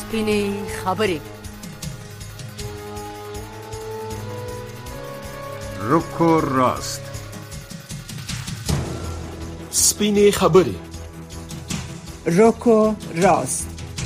سپینې خبرې. رکو راست. سپینې خبرې. رکو راست.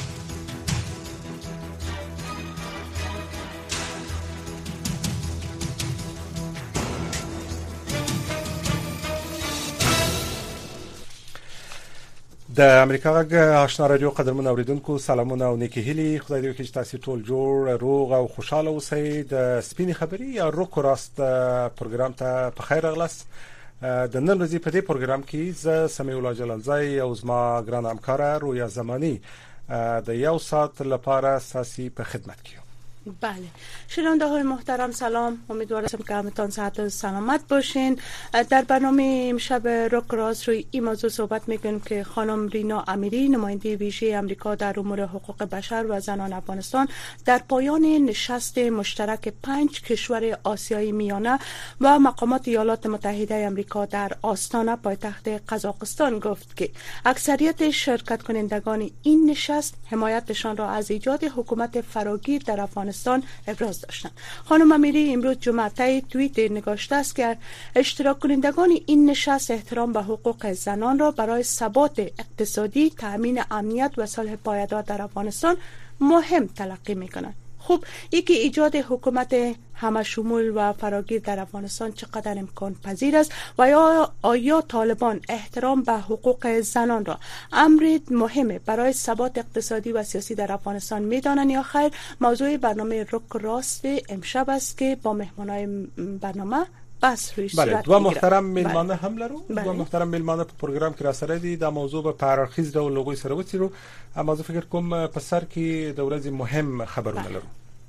د امریکا غږ آشنا رادیو قدرمن اوریدونکو سلامونه او نیکی هیلي. خدای دې وکړي چې تاسو ټول جوړ روغ او خوشاله اوسئ. د سپینې خبرې یا روکو راست پروګرام ته په خیر راغلاست. د نن ورځې په دې پروګرام کې زه سمیع الله جلالزای او زما ګران همکار رویا زمانی د یو ساعت لپاره ساسي په خدمت کې. بله، شنونده های محترم سلام، امیدوارم که همتان صحت و سلامت باشین. در برنامه امشب رک راست روی این موضوع صحبت میکنیم که خانم رینا امیری، نماینده ویژه امریکا در امور حقوق بشر و زنان افغانستان، در پایان نشست مشترک 5 کشور آسیای میانه و مقامات ایالات متحده امریکا در آستانه پایتخت قزاقستان گفت که اکثریت شرکت کنندگان این نشست حمایتشان را از ایجاد حکومت فراگیر در افغانستان ابراز داشتند. خانم امیری امروز جمعه توییت نگاشته است که اشتراک کنندگان این نشست احترام به حقوق زنان را برای ثبات اقتصادی، تأمین امنیت و صلح پایدار در افغانستان مهم تلقی می‌کنند. خب، یکی ایجاد حکومت همشمول و فراگیر در افغانستان چقدر امکان پذیر است و آیا طالبان احترام به حقوق زنان را امر مهمه برای ثبات اقتصادی و سیاسی در افغانستان میدانند یا خیر؟ موضوع برنامه رک راست امشب است که با مهمانای برنامه بس روی صورت دو محترم میلمانه هم لرو. دو محترم میلمانه په پروګرام کې را سره دي. دا موضوع په پارخیز ډول لوګوي سره وڅیرو. اما زه فکر کوم په سر کې د ورځې مهم خبرونه لرو.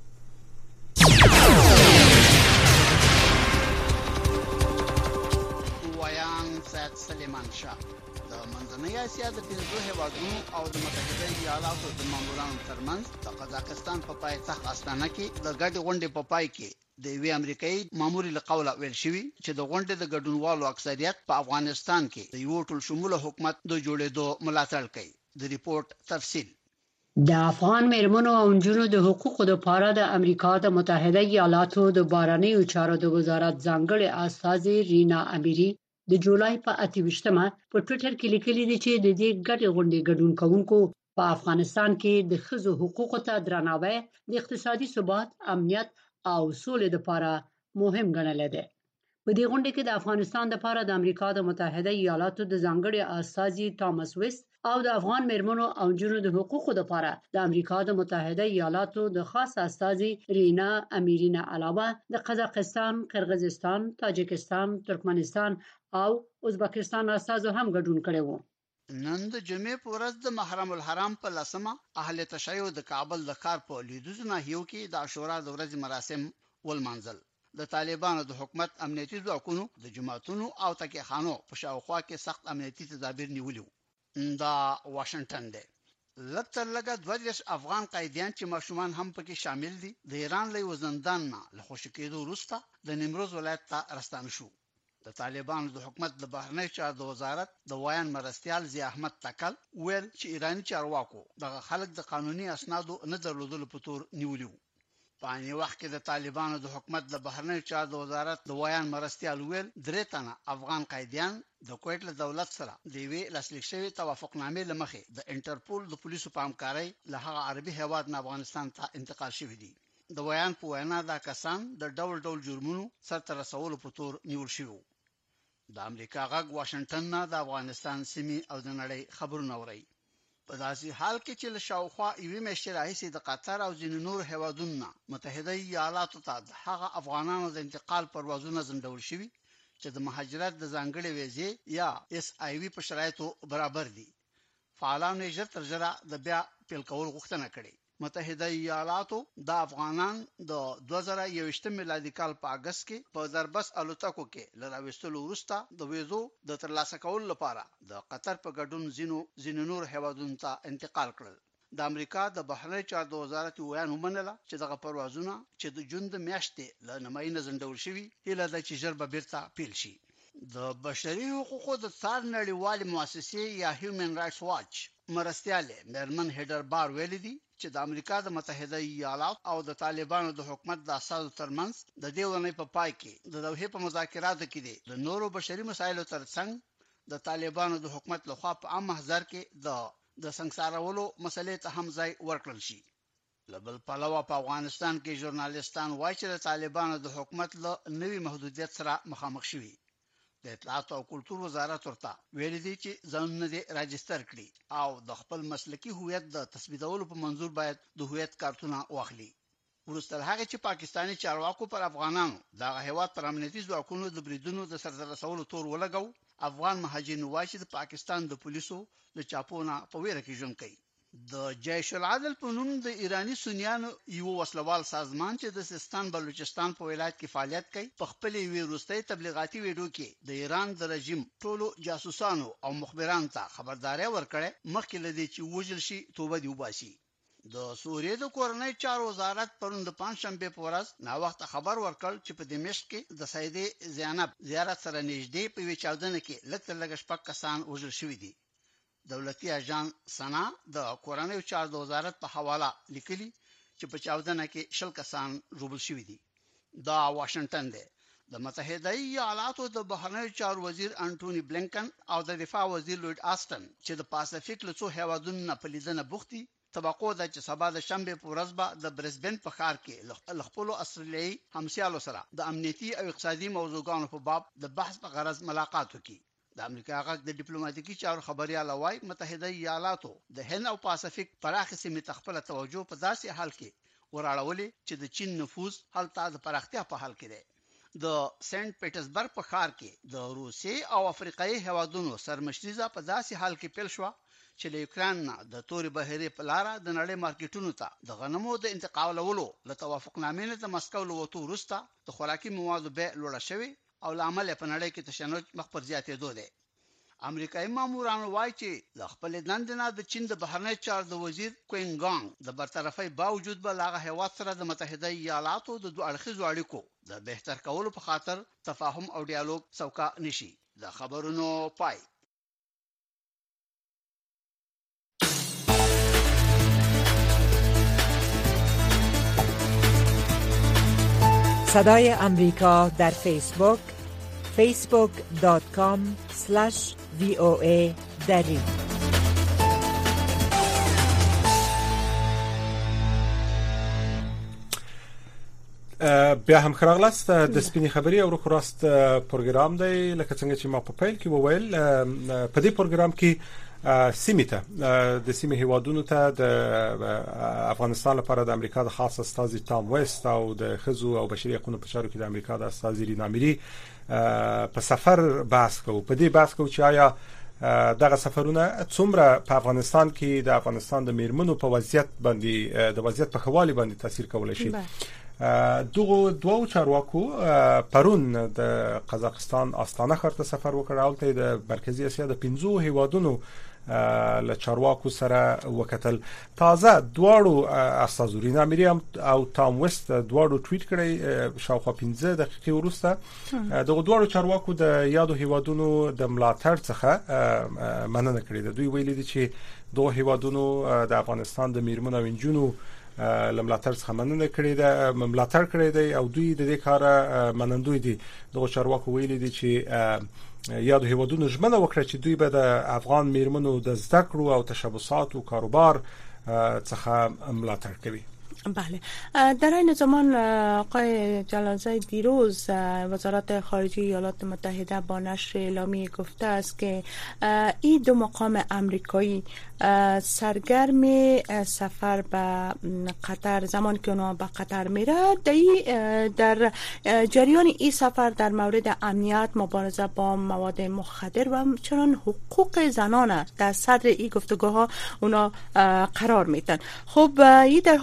ویان سید سلیمان شاه د منځنۍ اسیا د 15 هیوادونو او د متحده ایالاتو د مامورانو ترمنځ د قزاقستان په پایتخت استانه کې د ګډې غونډې په پای کې د وی امریکایي ماموري له قوله ویل شوی چې د غونډې د ګډونوالو اکثریت په افغانستان کې د یو ټول شموله حکومت د جوړېدو ملاتړ کوي. د ریپورت تفصیل. د افغان مېرمنو او نجونو د حقوقو لپاره د امریکا د متحده ایالاتو د بهرنیو چارو د وزارت ځانګړي استازي رینا امیری د جولای په 28مه په ټوئیټر کې لیکلي دي چې د دې ګډې غونډې ګډون کوونکو په افغانستان کې د ښځو حقوقو ته درناوی، د اقتصادي ثبات، امنیت او سولې لپاره مهم ګڼل دي. په دې غونډه کې د افغانستان لپاره د امریکا د متحده ایالاتو د ځانګړي استازي توماس ویست او د افغان مېرمنو او نجونو د حقوقو لپاره د امریکا د متحده ایالاتو د خاص استازي رینا امیری نه علاوه د قزاقستان، قرغیزستان، تاجکستان، ترکمنستان او ازبکستان استازو هم ګډون کړي وو. نن د جمعې په ورځ د محرم الحرام په لسمه اهل تشیع د کابل د ښار په لیدوزو ناحیو کې د عاشورا د ورځې مراسم ولمانځل. د طالبانو د حکومت امنیتي ځواکونو د جماعتونو او تکیخانو په شاوخوا کې سخت امنیتي تدابیر نیولي وو. دا واشنگټن دی. لږ تر لږه 22 افغان قیدیان چې ماشومان هم پکې شامل دي د ایران له زندان نه له خوشی کېدو وروسته د نیمروز ولایت ته راستانه شو. د طالبانو د حکومت د بهرنی چارو د وزارت د وایان مرستيال ضیا احمد تکل ویل چې ایرانی چارواکو دغه خلک د قانوني اسنادو نه درلودلو په تور نیولیو. په عین وخت کې د طالبانو د حکومت د بهرنی چارو د وزارت د وایان مرستيال ویل 3 تنه افغان قیدیان د کویت له دولت سره د وی لاسلیک شوی توافقنامې لمخې د انټرپول د پولیسو په همکارۍ له هغه عربي هیواد نه افغانستان ته انتقال شوی دي. د وایان په وینا دا کسان د ډول ډول جرمونو سرته رسولو په تور نیول شوی. د امریکا غږ واشنگټن نه د افغانستان سیمې او د نړۍ خبرونه اوري. په داسې حال کې چې له شاوخوا یوې میاشتې راهیسې د قطر او ځینو نور هیوادونو متحده ایالاتو ته د هغه افغانانو د انتقال پروازونه ځنډول شوي چې د مهاجرت د ځانګړي ویزې یا SIV په شرایطو برابر دي. فعالانو یې ژر تر ژره د بیا پیل کول غوښتنه کړې. متحده ایالاتو د افغانان د 2021 میلادي کال په اگست کې په دربس الوتکو کې لراوستلو وروسته د ویزو د ترلاسه کولو لپاره د قطر په ګډون زینو نور هیوادونو ته انتقال کړل. د امریکا د بهرنی چارو د وزارت ویان ومنله چې دغه پروازونه چې د جون د میاشتې له نیمایي نه ځنډول شوي هیله ده چې ژر به بیرته پیل شي. د بشري حقوقو د څار نړیوالې مؤسسې یا هیومن رائټس واچ مرستيال مېرمن هیډر بار ویل دي چې د امریکا د متحده ایالات او د طالبانو د حکومت د اساسو ترمنځ د دې ونې په پای کې د دوحې په مذاکراتو کې دي د نورو بشري مسایلو ترڅنګ د طالبانو د حکومت لخوا په عام محضر کې د سنگسارولو مسلې ته هم ځای ورکړل شي. لبل پلوه په افغانستان کې ژورنالیستان وایي چې د طالبانو د حکومت له نوي محدودیت سره مخامخ شوي. د اطلاعات او کلتور وزارت ورته ویل دي چې ځانونه دې راجستر کړي او د خپل مسلکي هویت د تثبیتولو په منظور باید د هویت کارتونه واخلي. ورسته هغه چې پاکستاني چارواکو پر افغانانو د هیواد پر امنیتي ځواکونو د بریدونو د سرته رسولو تور ولګاو، افغان مهاجرین وایي چې د پاکستان د پولیسو د چاپونه په ویره کې ژوند کوي. د جیش العدل په نوم د ایرانی سنیانو یو وسلوال سازمان چې د سیستان بلوچستان په ولایت کې فعالیت کوي په خپل ویروستي تبلیغاتي ویډیو کې د ایران د رژیم ټولو جاسوسانو او مخبرانو ته خبرداري ورکړه مخکې لدی چې وژل شي توبه دی وباسي. د سوریې د کورنۍ چارو وزارت پرون د پنځشنبه په ورځ نا وخت خبر ورکړ چې په دمشق کې د سیدې زینب زیارت سره نږدې په وی چاودنه کې لږ شپږ کسان وژل شوي دي. دولتي اجان سنا د کورنۍ چارو د وزارت په حواله لیکلي چې په چاودنه کې 20 کسان ژوبل شوي دي. دا واشنگټن دی. د متحده ایالاتو د بهرنیو چارو وزیر انټونی بلینکن او د دفاع وزیر لوید آستن چې د پاسفیک له څو هیوادونو په لیدنه بوختي توقع ده چې سبا د شنبه په ورځ به د برزبن په ښار کې خپل استرالیایي همسایلو سره د امنیتي او اقتصادي موضوعاتو په باب د بحث په غرض ملاقات وکړي. د امریکا غږ د ډیپلوماټیکي چارو خبريال وايي متحده ایالاتو د هند او پاسفیک پراخ سیمې تخپل توجه په داسې حال کې وراړولې چې د چین نفوذ هلته د پراختیا په حال کې دی. د سنت پیټرزبرګ په ښار کې د روسي او افریقایي هوادونو سرمشريزه په داسې حال کې پیل شو چې له یوکران نه د توري بهري په لار د نړۍ مارکیټونو ته د غنمو د انتقالولو له توافقنامې نه د مسکو له وته وروسته د خوراکي موادو بیه لوړه شوې او لامل په نړۍ کې تشنج مخ پر زیاتېدو دی. امریکایي مامورانو وایي چې د خپل دندنه د چین د بهرنی چارو د وزیر کوینګانګ د برطرفۍ باوجود به لاغه هیواد سره د متحده ایالاتو د دوه اړخیزو اړیکو د بهتر کولو په خاطر تفاهم او ډیالوګ څوکا نشي. د خبرونو پای. صدای امریکا در فیسبوک facebook.com/VOA دری. بیا هم خراغلاست د سپینې خبري او روکراست پروګرام دی. لکه څنګه چې ما په پیل کې وویل په دې پروګرام کې سیمه د سیمه هیوادونو ته د افغانستان لپاره د امریکا د خاص استازي تام وست او د خزو او بشري حقوقو په چارو کې د امریکا د استازي رینا اميري په سفر بحث کوو. په دې بحث کوو چې آیا دغه سفرونه څومره په افغانستان کې د افغانستان د میرمنو په وضعیت باندې د وضعیت په خواله باندې تاثیر کولای شي. دغه دوه چارواکو پرون د قزاقستان آستانه ښار ته سفر وکړ او ته د مرکزی اسیا د 15 هیوادونو له چارواکو سره وکتل. تازه دواړو استازو رینا اميري او تام وست دواړو ټویټ کړی شاوخوا 15 دقیقې وروسته دغه دواړو چارواکو د یادو هیوادونو د ملاتړ څخه مننه کړې ده. دوی ویلي دي چې دوه هیوادونو د افغانستان د میرمنو او انجونو لملاتړ څخه مننه کړې ده ملاتړ کړې ده او دوی د دې کار منندوی دي. دغه چارواکو ویلي دي چې یادو هیوادونو ژمنه وکړه چې دوی به د افغان میرمنو د زده کړو او تشبثات او کاروبار څخه ملاتړ کوي. بله، در این زمان آقای جلالزاده دیروز وزارت خارجه ایالات متحده با نشر اعلامیه گفته است که این دو مقام امریکایی سرگرم سفر به قطر زمان که اونا به قطر میره در جریان این سفر در مورد امنیت، مبارزه با مواد مخدر و همچنین حقوق زنان در صدر این گفتگوها اونا قرار میدن. خب این در حال صورت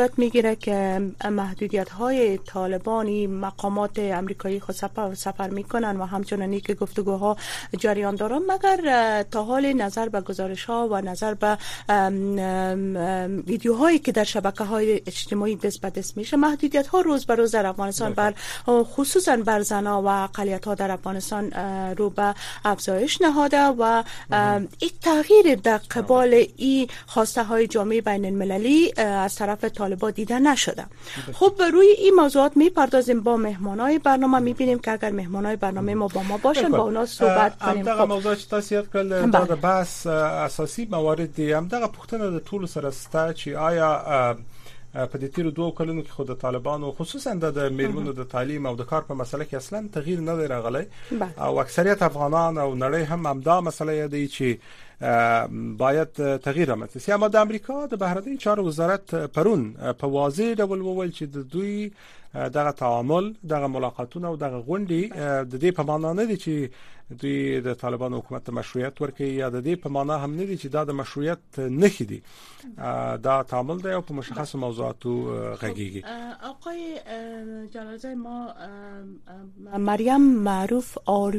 صورت میگیره که محدودیت های طالبانی مقامات امریکایی خود سفر میکنن و همچنانی که گفتگوها جریان دارن، مگر تا حال نظر به گزارش ها و نظر به ویدیوهایی که در شبکه‌های اجتماعی دست به دست میشه، محدودیت ها روز به روز در افغانستان بر خصوصا بر زنها و اقلیت ها در افغانستان رو به افزایش نهاده و این تغییر در قبال این خواسته های جامعه بین المللی از طرف طالبان دیده نشده. خب روی این موضوعات میپردازیم با مهمانای برنامه، میبینیم که اگر مهمانای برنامه ما با ما باشن با اونا صحبت کنیم. همدغه موضوع چې تاسو یاد کړل دا بحث اساسي موارد دي، همدغه پوښتنه د ټولو سره ستا چې آیا په دې تیرو 2 کلونو کې خود د طالبانو خصوصا د میرمنو د تعلیم او د کار په مسله کې اصلا تغییر نه دی راغلی او اکثریت افغانان او نړۍ هم همدا مسله دی چې باید تغییر رامنځته شي. اما د امریکا د بهرنی چارو وزارت پرون په واضح ډول وویل چې د دوی دغه تعامل، دغه ملاقاتونه او دغه غونډې د دې په معنا نه دي چې دوی د طالبان حکومت ته مشروعیت ورکوي یا د دې په معنا هم نه دي چې دا د مشروعیت نښې دي. دا تعامل دی او په مشخص موضوعاتو غږیږي. آقای جلالزاده، ما مریم معروف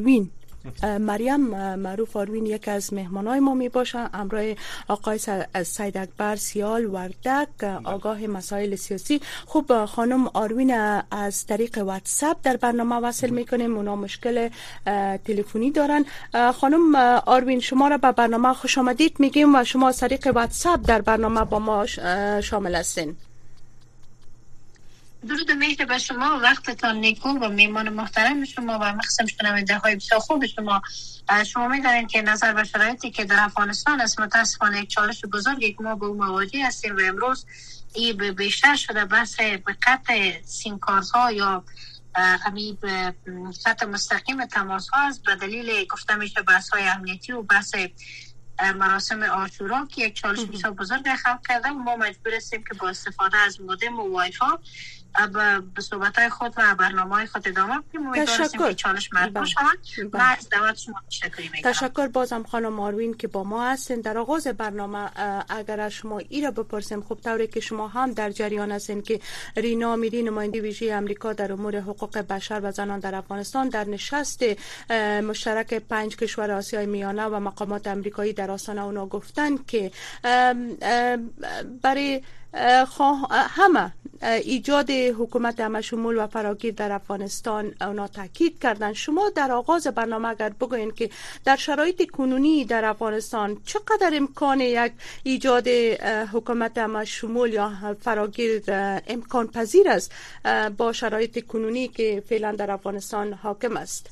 آروین یک از مهمانای ما می باشه، همراه آقای سید اکبر سیال وردک، آگاه مسائل سیاسی. خب خانم آروین از طریق واتساپ در برنامه وصل میکنیم، اونا مشکل تلفنی دارن. خانم آروین، شما را به برنامه خوش آمدید میگیم و شما از طریق واتساپ در برنامه با ما شامل هستین. درود مهر به شما، وقتتان نیکو و میمان محترم شما و مخصوصا شنونده های بسیار خوب شما. شما می‌دانید که نظر به شرایطی که در افغانستان است، متاسفانه یک چالش بزرگی که ما با او مواجه هستیم و امروز این بیشتر شده بحث به قطع سیمکارت‌ها یا همین خط مستقیم تماس ها است به دلیل گفته میشه بحث‌های امنیتی و بحث مراسم عاشورا که یک چالش بسیار بزرگ خلق کرده و ما مجبور هستیم که با استفاده از مودم و وایفای به صحبت‌های خود و برنامه‌های خود ادامه بدیم. امیدوارم که چالش مرد شود. من از دعوت شما تشکر بازم خانم آروین که با ما هستین. در آغاز برنامه اگر شما ای را بپرسیم، خب طوری که شما هم در جریان هستین که رینا امیری نماینده ویژه آمریکا در امور حقوق بشر و زنان در افغانستان در نشست مشترک 5 کشور آسیای میانه و مقامات آمریکایی در آستانه اونا گفتن که برای همه ایجاد حکومت همشمول و فراگیر در افغانستان اونا تاکید کردن. شما در آغاز برنامه اگر بگوین که در شرایط کنونی در افغانستان چقدر امکان یک ایجاد حکومت همشمول یا فراگیر امکان پذیر است با شرایط کنونی که فعلا در افغانستان حاکم است؟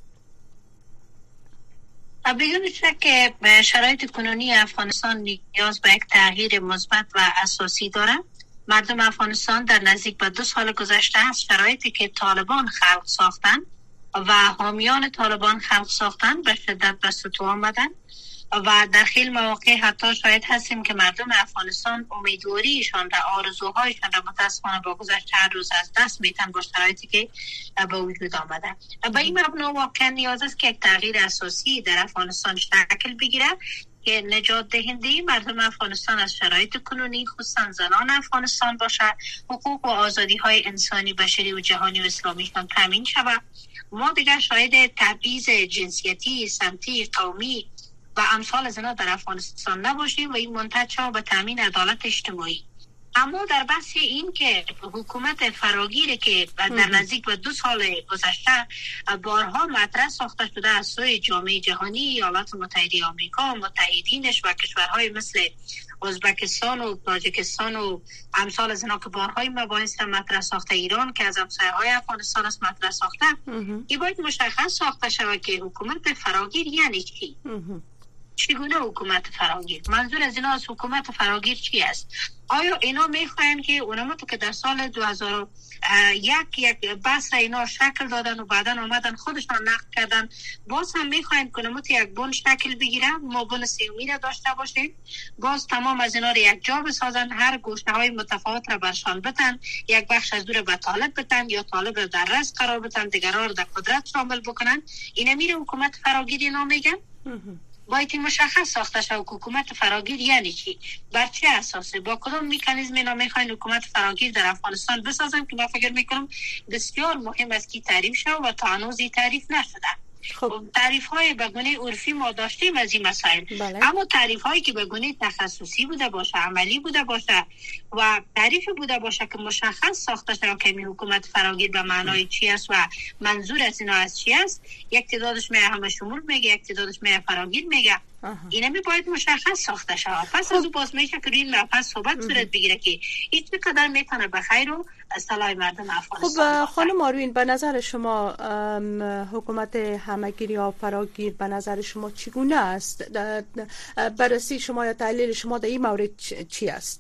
بدون شک شرایط کنونی افغانستان نیاز به یک تغییر مثبت و اساسی دارد. مردم افغانستان در نزدیک به 2 سال گذشته از شرایطی که طالبان خلق ساختن و حامیان طالبان خلق ساختن به شدت به سطوح آمدن و در خیلی مواقع حتی شاید هستیم که مردم افغانستان امیدواریشان و آرزوهایشان را متاسفانه با گذشت هر روز از دست میتن با شرایطی که به وجود آمدن. به این مبنا واقعا نیاز است که یک تغییر اساسی در افغانستان شکل بگیره که نجات دهنده مردم افغانستان از شرایط کنونی خصوصا زنان افغانستان باشد، حقوق و آزادی های انسانی بشری و جهانی و اسلامیشان تامین شود. ما دیگر شاهد تبعیض جنسیتی، سمتی، قومی و امثال از اینا در افغانستان نباشیم و این منتج شود به تامین عدالت اجتماعی. اما در بحث این که حکومت فراگیری که در نزدیک به 2 سال گذشته بارها مطرح ساخته شده از سوی جامعه جهانی، ایالات متحده آمریکا، متحدینش و کشورهای مثل ازبکستان و تاجیکستان و امثال از اینا که بارهای مباحث مطرح ساخته، ایران که از همسایه‌های افغانستان است مطرح ساخته، این باید مشخص ساخته شود که حکومت فراگیر یعنی چی؟ چگونه حکومت فراگیر؟ منظور از اینا از حکومت فراگیر چی است؟ آیا اینا میخواین که اونما تو که در سال 2001 بحث اینا شکل دادن و بعدا آمدن خودشان نقد کردن، باز هم میخواین که اونما تو یک بن شکل بگیرن، ما بن سیومی را داشته باشیم، باز تمام از اینا را یک جا بسازن، هر گوشه های متفاوت را برشان بتن، یک بخش از دور به طالب بتن یا طالب را در رأس قرار بتن، دیگران را در قدرت شامل بکنن. اینا میره حکومت فراگیری نام میگن. باید مشخص ساخته شود حکومت فراگیر یعنی چی، بر چه اساس، با کدام مکانیزم اینا میخواین حکومت فراگیر در افغانستان بسازن که من فکر میکنم بسیار مهم است که تعریف شود و تا هنوز تعریف نشده. خب تعریف های به گونه عرفی ما داشتیم از این مسائل، اما تعریف هایی که به گونه تخصصی بوده باشه، عملی بوده باشه و تعریفی بوده باشه که مشخص ساخته شده که این حکومت فراگیر به معنای چی است و منظور از اینا از چی است، یک تعدادش میگه همه شمول میگه، یک تعدادش میگه فراگیر میگه. اینا باید مشخص ساخته شود. پس از اون باز میشه که روی مبحث صحبت صورت بگیره که هیچ چقدر میتونه به خیر و اصطلاح مردم افغانستان. خب خانم آروین، به نظر شما حکومت همگیر یا فراگیر به نظر شما چگونه است؟ بررسی شما یا تحلیل شما در این مورد چی است؟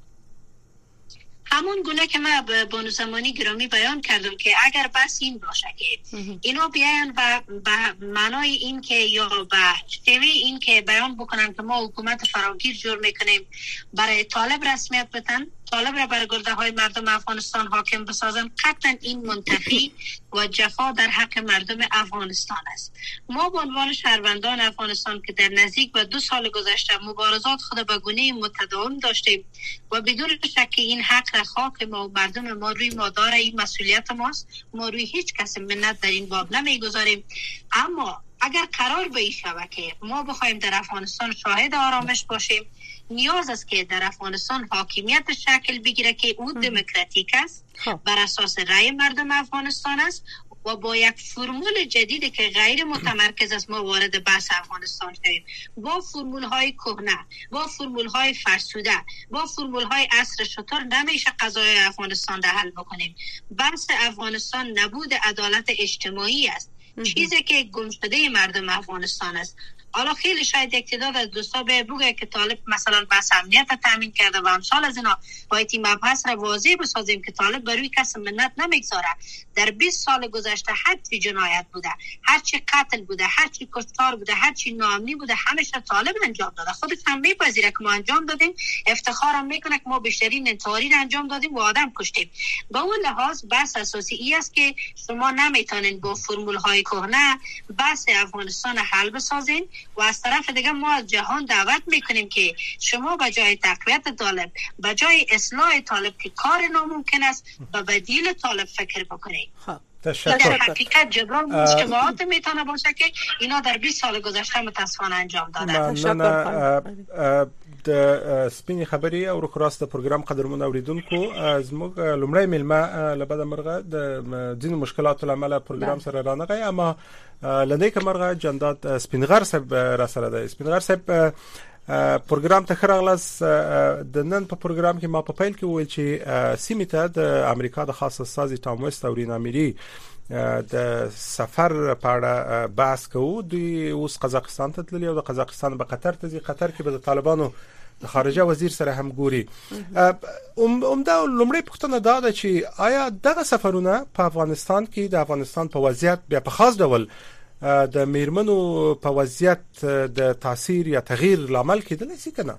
همون گونه که من به بانوزمانی گرامی بیان کردم که اگر بس این باشه که اینا بیاین به معنای این که یا به شیوه این که بیان بکنن که ما حکومت فراگیر جور میکنیم برای طالب رسمیت بدن، طالب را بر گرده های مردم افغانستان حاکم بسازن، قطعا این منتفی و جفا در حق مردم افغانستان است. ما به عنوان شهروندان افغانستان که در نزدیک به 2 سال گذشته مبارزات خود به گونه متداوم داشتیم و بدون شک این حق را خاک ما و مردم ما روی ما داره، این مسئولیت ماست، ما روی هیچ کس منت در این باب نمیگذاریم. اما اگر قرار به این شود که ما بخوایم در افغانستان شاهد آرامش باشیم، نیاز است که در افغانستان حاکمیت شکل بگیره که او دموکراتیک است، بر اساس رأی مردم افغانستان است و با یک فرمول جدیدی که غیر متمرکز است ما وارد بحث افغانستان شدیم. با فرمول های کهنه، با فرمول های فرسوده، با فرمول های عصر شطور نمیشه قضای افغانستان را حل بکنیم. بحث افغانستان نبود عدالت اجتماعی است، چیزی که گمشده مردم افغانستان است. حالا خیلی شاید یک تعداد از دوستا بگه که طالب مثلا بحث امنیت تامین کرده و امثال از اینا، باید این مبحث را واضح بسازیم که طالب بروی کس منت نمیگذاره. در 20 سال گذشته هر چی جنایت بوده، هر چی قتل بوده، هر چی کشتار بوده، هر چی ناامنی بوده، همیشه طالب انجام داده. خودش هم میپذیره که ما انجام دادیم، افتخارم میکنه که ما بیشترین انتحاری را انجام دادیم و آدم کشتیم. با اون لحاظ بحث اساسی ای است که شما نمیتونین با فرمول های کهنه بحث افغانستان حل بسازین و از طرف دیگه ما از جهان دعوت میکنیم که شما به جای تقویت طالب، به جای اصلاح طالب که کار ناممکن است، به بدیل طالب فکر بکنید. در حقیقت جبران مجتمعات میتونه باشه که اینا در 20 سال گذشته متاسفانه انجام دادن. د سپینې خبرې او روکراست پروګرام قدرمن اوریدونکو زموږ لومړی ملما لبد مرغه د ځینو مشکلاتو لامل پروګرام سره رانغی، اما لدې کمرغه جندات سپینغر صاحب را سره ده. سپینغر صاحب پروګرام ته خرغلاس د نن په پروګرام کې ما په پیل کې ویل چې سیمه ته د امریکا د خاص استازي ټام وست او رینا میری د سفر په اړه بحث کوو. دوی اوس قزاقستان ته تللي او د قزاقستان په قطر ته ځي. قطر کې به د طالبانو د خارجه وزیر سره هم ګوري. دا لومړی پوښتنه دا ده چې آیا دغه سفرونه په افغانستان کې د افغانستان په وضعیت بیا په خاص ډول د میرمنو په وضعیت د تاثیر یا تغییر لامل کېدلی شي کنه؟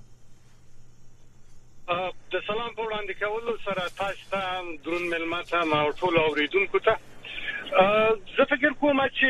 د سلام په وړاندې کولو سره تاسو ته درون ملما ته او ټول اوریدونکو ته زه فکر کوم چې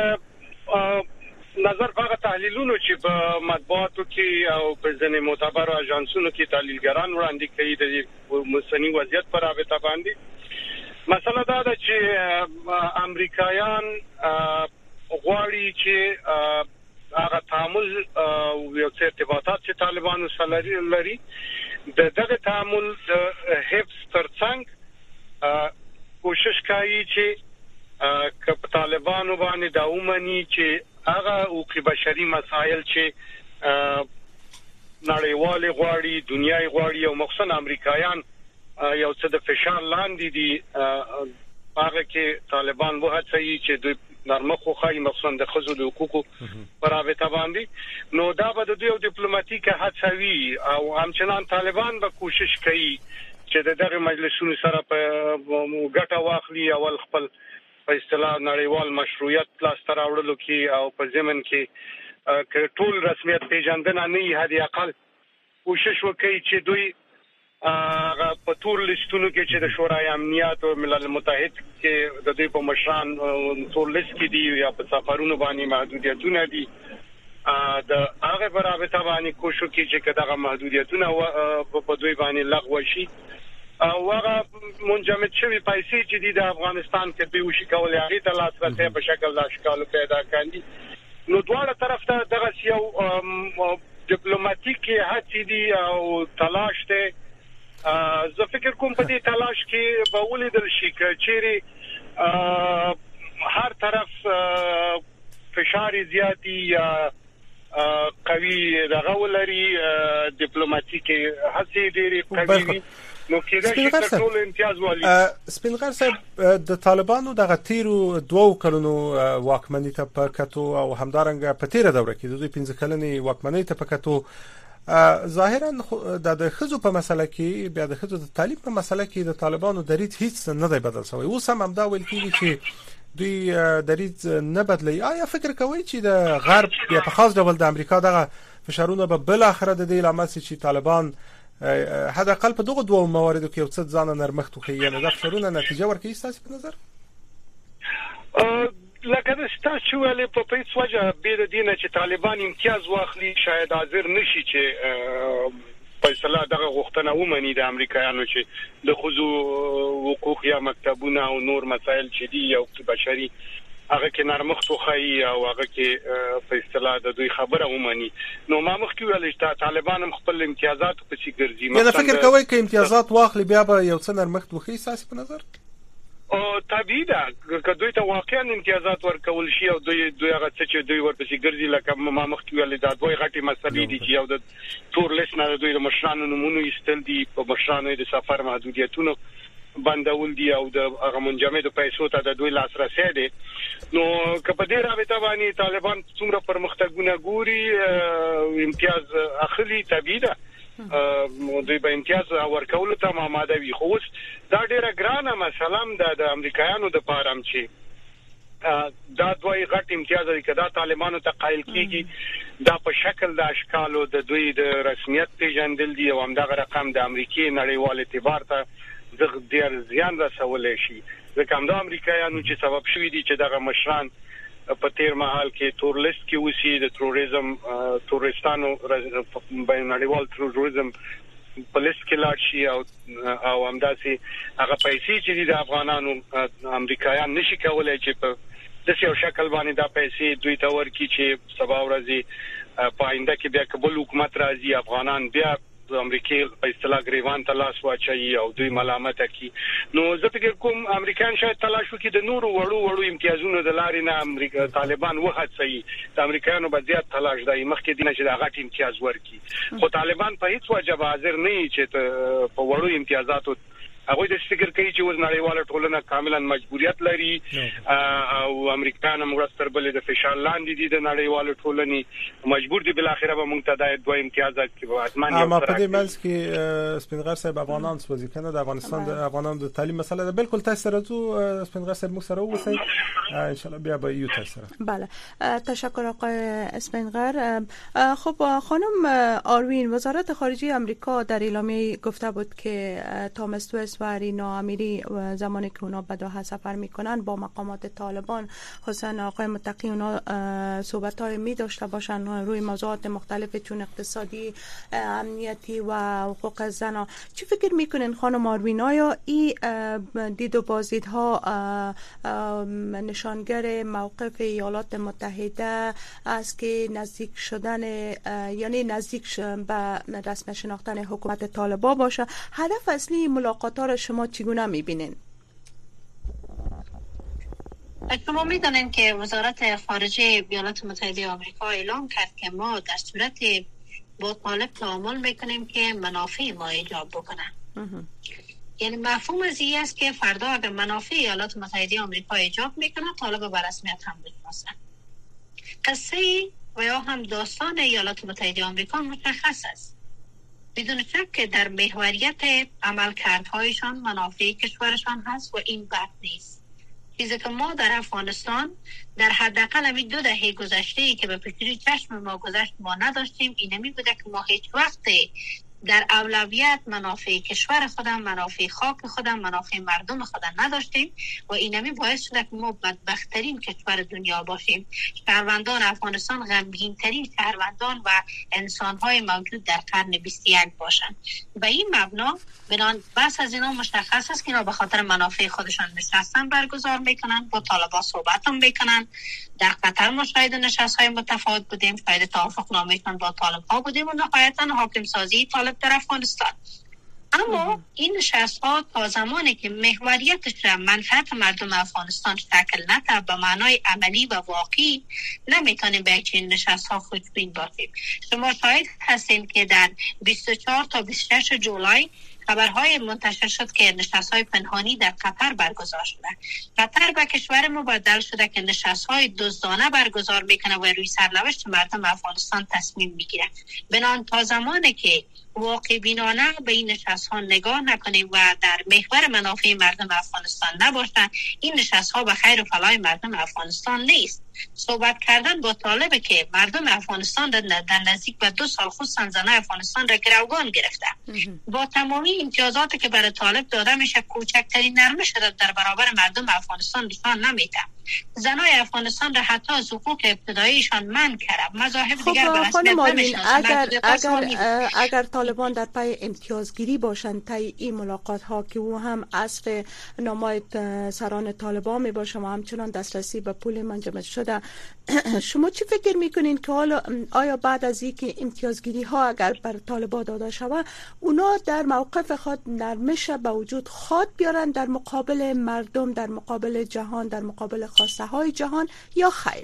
نظر په تحلیلونو چې په مطبوعاتو کې او په ځینې معتبرو اژانسونو کې تحلیلګران وړاندې کوي د اوسنی وضعیت پر رابطه باندې، مسله دا ده چې امریکایان غواړي چې هغه تعامل او یو څه ارتباطات چې طالبانو سره لري دغه تعامل حفظ ترڅنګ کوشش کوي چې که طالبانو باندې دا ومني چې هغه حقوق بشري مسایل چې نړیوال غواړي، دنیاي غواړي او مخصوصا امریکایان یو څه د فشار لاندې دي، هغه کې طالبان وهڅوي چې دوی نرمه خوخای مخصوصا د خزو د حقوقو پر رابطه باندې، نو دا به د دوی ډیپلوماټیک هڅه وي او همچنان طالبان به کوشش کوي چې دغه مجلسونو سره په ګټه واخلي او خپل په اصطلاح نړیوال مشروعیت لاس ته راوړلو کې او په ضمن کې ټول رسمیت پیژندنه نه هدي اقل کوشش وکړي چې دوی په ټول لیستونو کې چې د شورای امنیت او ملل متحد کې د دوی په مشران ټول لیست کې دي یا په سفرونو باندې محدودیتونه دي، د هغه برابر باندې کوشش کوي چې دغه محدودیتونه په دوی باندې لغوه شي او هغه منجمد شوی پیسې چې د افغانستان کې به وشي کولای هغه ته لاسرسي په شکل د اشکال پیدا کړي نو دواړه طرف ته دغه یو ډیپلوماټیکي هڅې دي او تلاش ته زه فکر کوم په دې تلاش کې به ولیدل شي چې هر طرف فشار زیاتی یا قوي دغه ولري ډیپلوماټیکي هڅې ډېری قوي نو کېږي چې ټول امتیاز والي سپینغر صاحب د طالبانو دغه تیرو 2 کلونو واکمنۍ ته پکاتو او همدارنګ په تیره دوره کې د 15 کلنې واکمنۍ ته پکاتو ظاهرا د خزو په مسله کې بیا د خزو د تعلیم په مسله کې د طالبانو دریځ هیڅ نه دی بدل شوی اوس هم دا ویل کېږي چې دوی دریځ نه بدلی آیا فکر کوي چې د غرب یا په خاص ډول د امریکا دغه فشارونه به بل اخر د دې لامل چې طالبان حد اقل په دغه دوه مواردو کې یو څه ځان نرمښت وکړي یعنی د فشارونه نتیجه ورکړي ستاسو په نظر لکه د ستاسو ولې په هیڅ وجه به د دینه چې طالبان امتیاز واخلي شاید حاضر نشي چې فیصله دغه غوښتنه ومني د امریکایانو چې د خزو حقوق یا مکتبونه او نور مسایل چې دي او بشري هغه کې نرمښت وخی او هغه کې فیصله د دوی خبره ومني نو ما مخکې ویل چې طالبان خپل امتیازات په څیر ګرځي مثلا فکر کوي چې امتیازات واخلي بیا به یو څه نرمښت وخی اساس په نظر او طبيعي ده که دوی ته واقعا امتیازات ورکول شي او دوی هغه څه چې دوی ورپسې ګرځي لکه ما مخکې ویل دا دوی غټي مسلې دي چې یو د تور لیست نه دوی د مشرانو نمونه ایستل دي په مشرانو د سفر محدودیتونو بندول دي او د هغه منجمد پیسو ته د دوی لاسرسي دي نو که په دې رابطه باندې طالبان څومره پرمختګونه ګوري امتیاز اخلي طبيعي ده دوی به امتیاز ورکول ته آماده وي خو دا ډیره ګرانه مثلا د امریکایانو د پاره چې دا دوی غټ امتیاز لري کدا طالبانو ته قائل کیږي دا په شکل د اشکالو د دوی د رسمیت پیژندل دي او همدغه رقم د امریکای نړیوال اعتبار ته ډیر زیان رسول شي ځکه هم د امریکایانو چې سبب شوی دي چې دغه مشران په تیر مهال کې تور لیست کې وسی د تروریزم تورستانو بین‌النړیوال تروریزم په لیست کې لاړ شي او همداسي هغه پیسې چې د افغانانو امریکایان نشي کولای چې په داسې یو شکل باندې دا پیسې دوی ته ورکړي چې سبا ورځي په آینده کې بیا کبل حکومت راځي افغانان بیا د امریکای په اصطلاح گریوان ته لاس واچي او دوی ملامت کوي نو زه فکر کوم امریکایان شاید تلاش وکړي د نورو وړو امتیازونو د لارې نه امریکا طالبان وهڅوي د امریکایانو به زیات تلاش دی مخکې دینه چې د غټ امتیاز ورکړي خو طالبان په هیڅ وجه حاضر نه چې په وړو امتیازاتو هغه د فکر کوي چې نړیواله ټولنه کاملا مجبوریت لري او امریکایان مرستر بل د فشار لاندې دي د نړیواله ټولنې مجبور دي بل اخره به مونږ ته د دوه امتیازات کې حتمان یو اما په دې منځ کې سپینغر صاحب افغانان سوځي کنه د افغانستان د افغانانو د تعلیم مسله ده بالکل تاسو سره تو سپینغر صاحب مو سره وسی ان شاء الله بیا به یو تاسو سره بله تشکر آقای اسپینغر خب خانم آروین وزارت خارجه آمریکا در اعلامیه گفته بود که تامس تویس و رینا امیری زمانی که اونا به دوحه سفر میکنن با مقامات طالبان حسین آقای متقی اونا صحبت‌های می داشته باشن روی موضوعات مختلف چون اقتصادی امنیتی و حقوق زن چی فکر میکنین خانم آروین آیا این دید و بازدیدها نشانگر موقف ایالات متحده است که نزدیک شدن یعنی نزدیک به رسم شناختن حکومت طالبان باشه هدف اصلی ملاقات ها شما چگونه میبینین؟ شما میدانید که وزارت خارجه ایالات متحده آمریکا اعلام کرد که ما در صورت با طالب تعامل میکنیم که منافع ما ایجاب بکنه. یعنی مفهوم از این است که فردا اگر منافع ایالات متحده آمریکا ایجاب میکنه طالب به رسمیت هم بشناسه. قصه و یا هم داستان ایالات متحده آمریکا مشخص است. بدون شک که در محوریت عملکردهایشان منافع کشورشان هست و این بد نیست. چیزی که ما در افغانستان در حداقل همین 2 دهه گذشته ای که به پیشی چشم ما گذشت ما نداشتیم این نمی بوده که ما هیچ وقت در اولویت منافع کشور خودم، منافع خاک خودم، منافع مردم خودم نداشتیم و اینمی باعث شده که ما بدبخت‌ترین کشور دنیا باشیم. شهروندان افغانستان غمگین‌ترین شهروندان و انسان‌های موجود در قرن 21 باشند. به این مبنا بس از اینا مشخص است که اینا به خاطر منافع خودشان نشستن برگزار میکنن، با طالبان صحبت هم میکنن. در قطر ما شاهد نشست‌های متفاوت بودیم، شاهد توافق نامه‌شان با طالب‌ها بودیم و نهایتاً حاکم سازی طالب در افغانستان. اما این نشست‌ها تا زمانی که محوریتش را منفعت مردم افغانستان شکل نده به معنای عملی و واقعی، نمیتونیم به چنین نشست‌ها خوشبین باشیم. شما شاهد هستین که در 24 تا 26 جولای خبرهای منتشر شد که نشست‌های پنهانی در قطر برگزار شده. قطر به کشور ما بدل شده که نشست‌های دزدانه برگزار میکنه و روی سرنوشت مردم افغانستان تصمیم میگیره. بنابراین تا زمانی که واقع بینانه به این نشست‌ها نگاه نکنیم و در محور منافع مردم افغانستان نباشند، این نشست‌ها به خیر و فلاح مردم افغانستان نیست. صحبت کردن با طالب که مردم افغانستان در نزدیک به 2 سال خصوصا زنان افغانستان را گروگان گرفته، با تمامی امتیازاتی که برای طالب داده میشه کوچکترین نرمش را در برابر مردم افغانستان نشان نمیده. زنای افغانستان را حتی از حقوق ابتداییشان منع کرد. مذاهب دیگر به رسمیت نمیشناسند. اگر طالبان در پای امتیازگیری باشند تا این ملاقات ها که او هم اصل نامای سران طالبان می باشه و همچنان دسترسی به پول منجمد شده، شما چی فکر میکنین که حالا آیا بعد از اینکه امتیازگیری ها اگر بر طالبان داده شود اونا در موقف خود نرمش به وجود خود بیارن در مقابل مردم، در مقابل جهان، در مقابل خواسته های جهان، یا خیر؟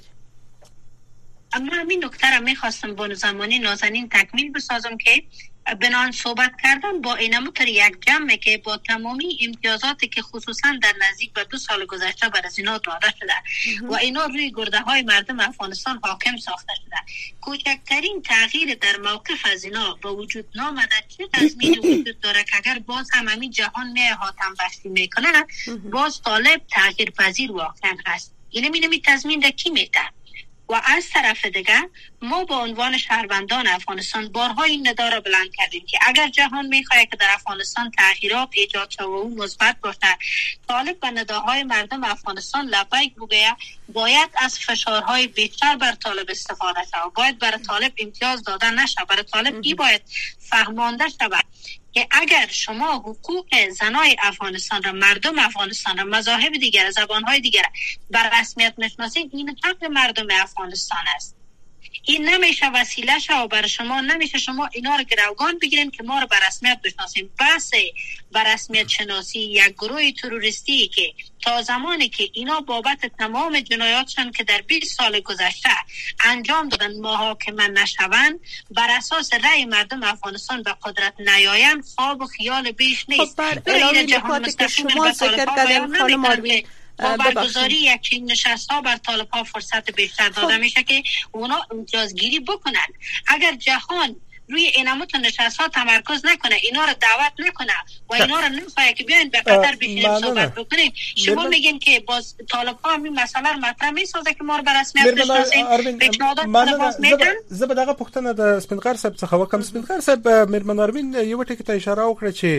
اما همین نکته را میخواستم با زمانی نازنین تکمیل بسازم که بنان صحبت کردن با اینمو تر یک جمعه که با تمامی امتیازاتی که خصوصا در نزدیک به 2 سال گذشته بر از اینا داده شده و اینا روی گرده های مردم افغانستان حاکم ساخته شده، کوچکترین تغییر در موقف از اینا به وجود نامده، چه تضمینی وجود داره که اگر باز هم همین جهان حاتم بستی میکنه باز طالب تغییر پذیر واقعا هست؟ اینمی تضمین را کی میده؟ و از طرف دیگر ما با عنوان شهروندان افغانستان بارها این ندا را بلند کردیم که اگر جهان میخواهد که در افغانستان تغییرات ایجاد شود و او مثبت باشد، طالب به نداهای مردم افغانستان لبیک بگوید، باید از فشارهای بیشتر بر طالب استفاده شود، باید بر طالب امتیاز داده نشود، بر طالب ای باید فهمانده شود که اگر شما حقوق زنای افغانستان را، مردم افغانستان را، مذاهب دیگر، زبانهای دیگر بر رسمیت نشناسید، این حق مردم افغانستان است. این نمیشه وسیله شو برای شما، نمیشه شما اینا رو گروگان بگیرین که ما رو بر رسمیت بشناسیم. بس بر رسمیت شناسی یک گروه تروریستی که تا زمانی که اینا بابت تمام جنایاتشان که در 20 سال گذشته انجام دادن محاکمه نشوند، بر اساس رأی مردم افغانستان به قدرت نیایند، خواب و خیال بیش نیست. بر علاوه نکاتی که شما ذکر کردن خانم آروین، با برگزاری یک نشست‌ها بر طالب‌ها فرصت بیشتر داده میشه که اونا امتیازگیری بکنن. اگر جهان روی اینموت نشست‌ها تمرکز نکنه، اینا رو دعوت نکنه و اینا رو نمیخواد که بیاین به قطر بشینیم صحبت بکنیم، شما میگین که باز طالب‌ها همین مسئله رو مطرح میسازه که ما رو به رسمیت بشناسیم، پیشنهادات باز میدن. زه به دغه پوښتنه د سپینغر صاحب څخه وکم. سپینغر صاحب، میرمن آروین یو ټکی ته اشاره وکړه چې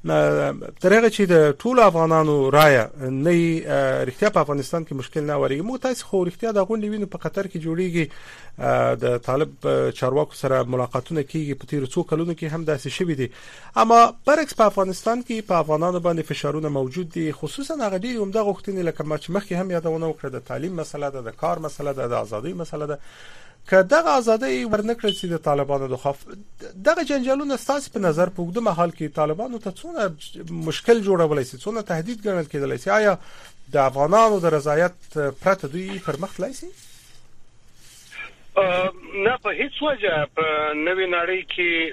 ترغه چې د ټول افغانانو رایه نه رښتیا په افغانستان کې مشکل نه ورېږي. موږ تاسو خو رښتیا د غونډې وینو په قطر کې جوړیږي، د طالب چارواکو سره ملاقاتونه کیږي، په تیر څو کلونو کې هم داسې شوي دي. اما برعکس په افغانستان کې په افغانانو باندې فشارونه موجود دي، خصوصا هغه ډېری عمده غوښتنې لکه ما چې مخکې هم یادونه وکړه، د تعلیم مسله ده، د کار مسله ده، د ازادۍ مسله ده. که دغه ازادۍ ورنکړل شي د طالبانو د خوا، دغه جنجالونه ستاسو په نظر په اوږده مهال کې طالبانو ته څونه مشکل جوړولای شي، څونه تهدید ګڼل کېدلای شي؟ آیا د افغانانو د رضایت پرته دوی پرمخ تللی شي؟ نه، په هیڅ وجه په نوې نړۍ کې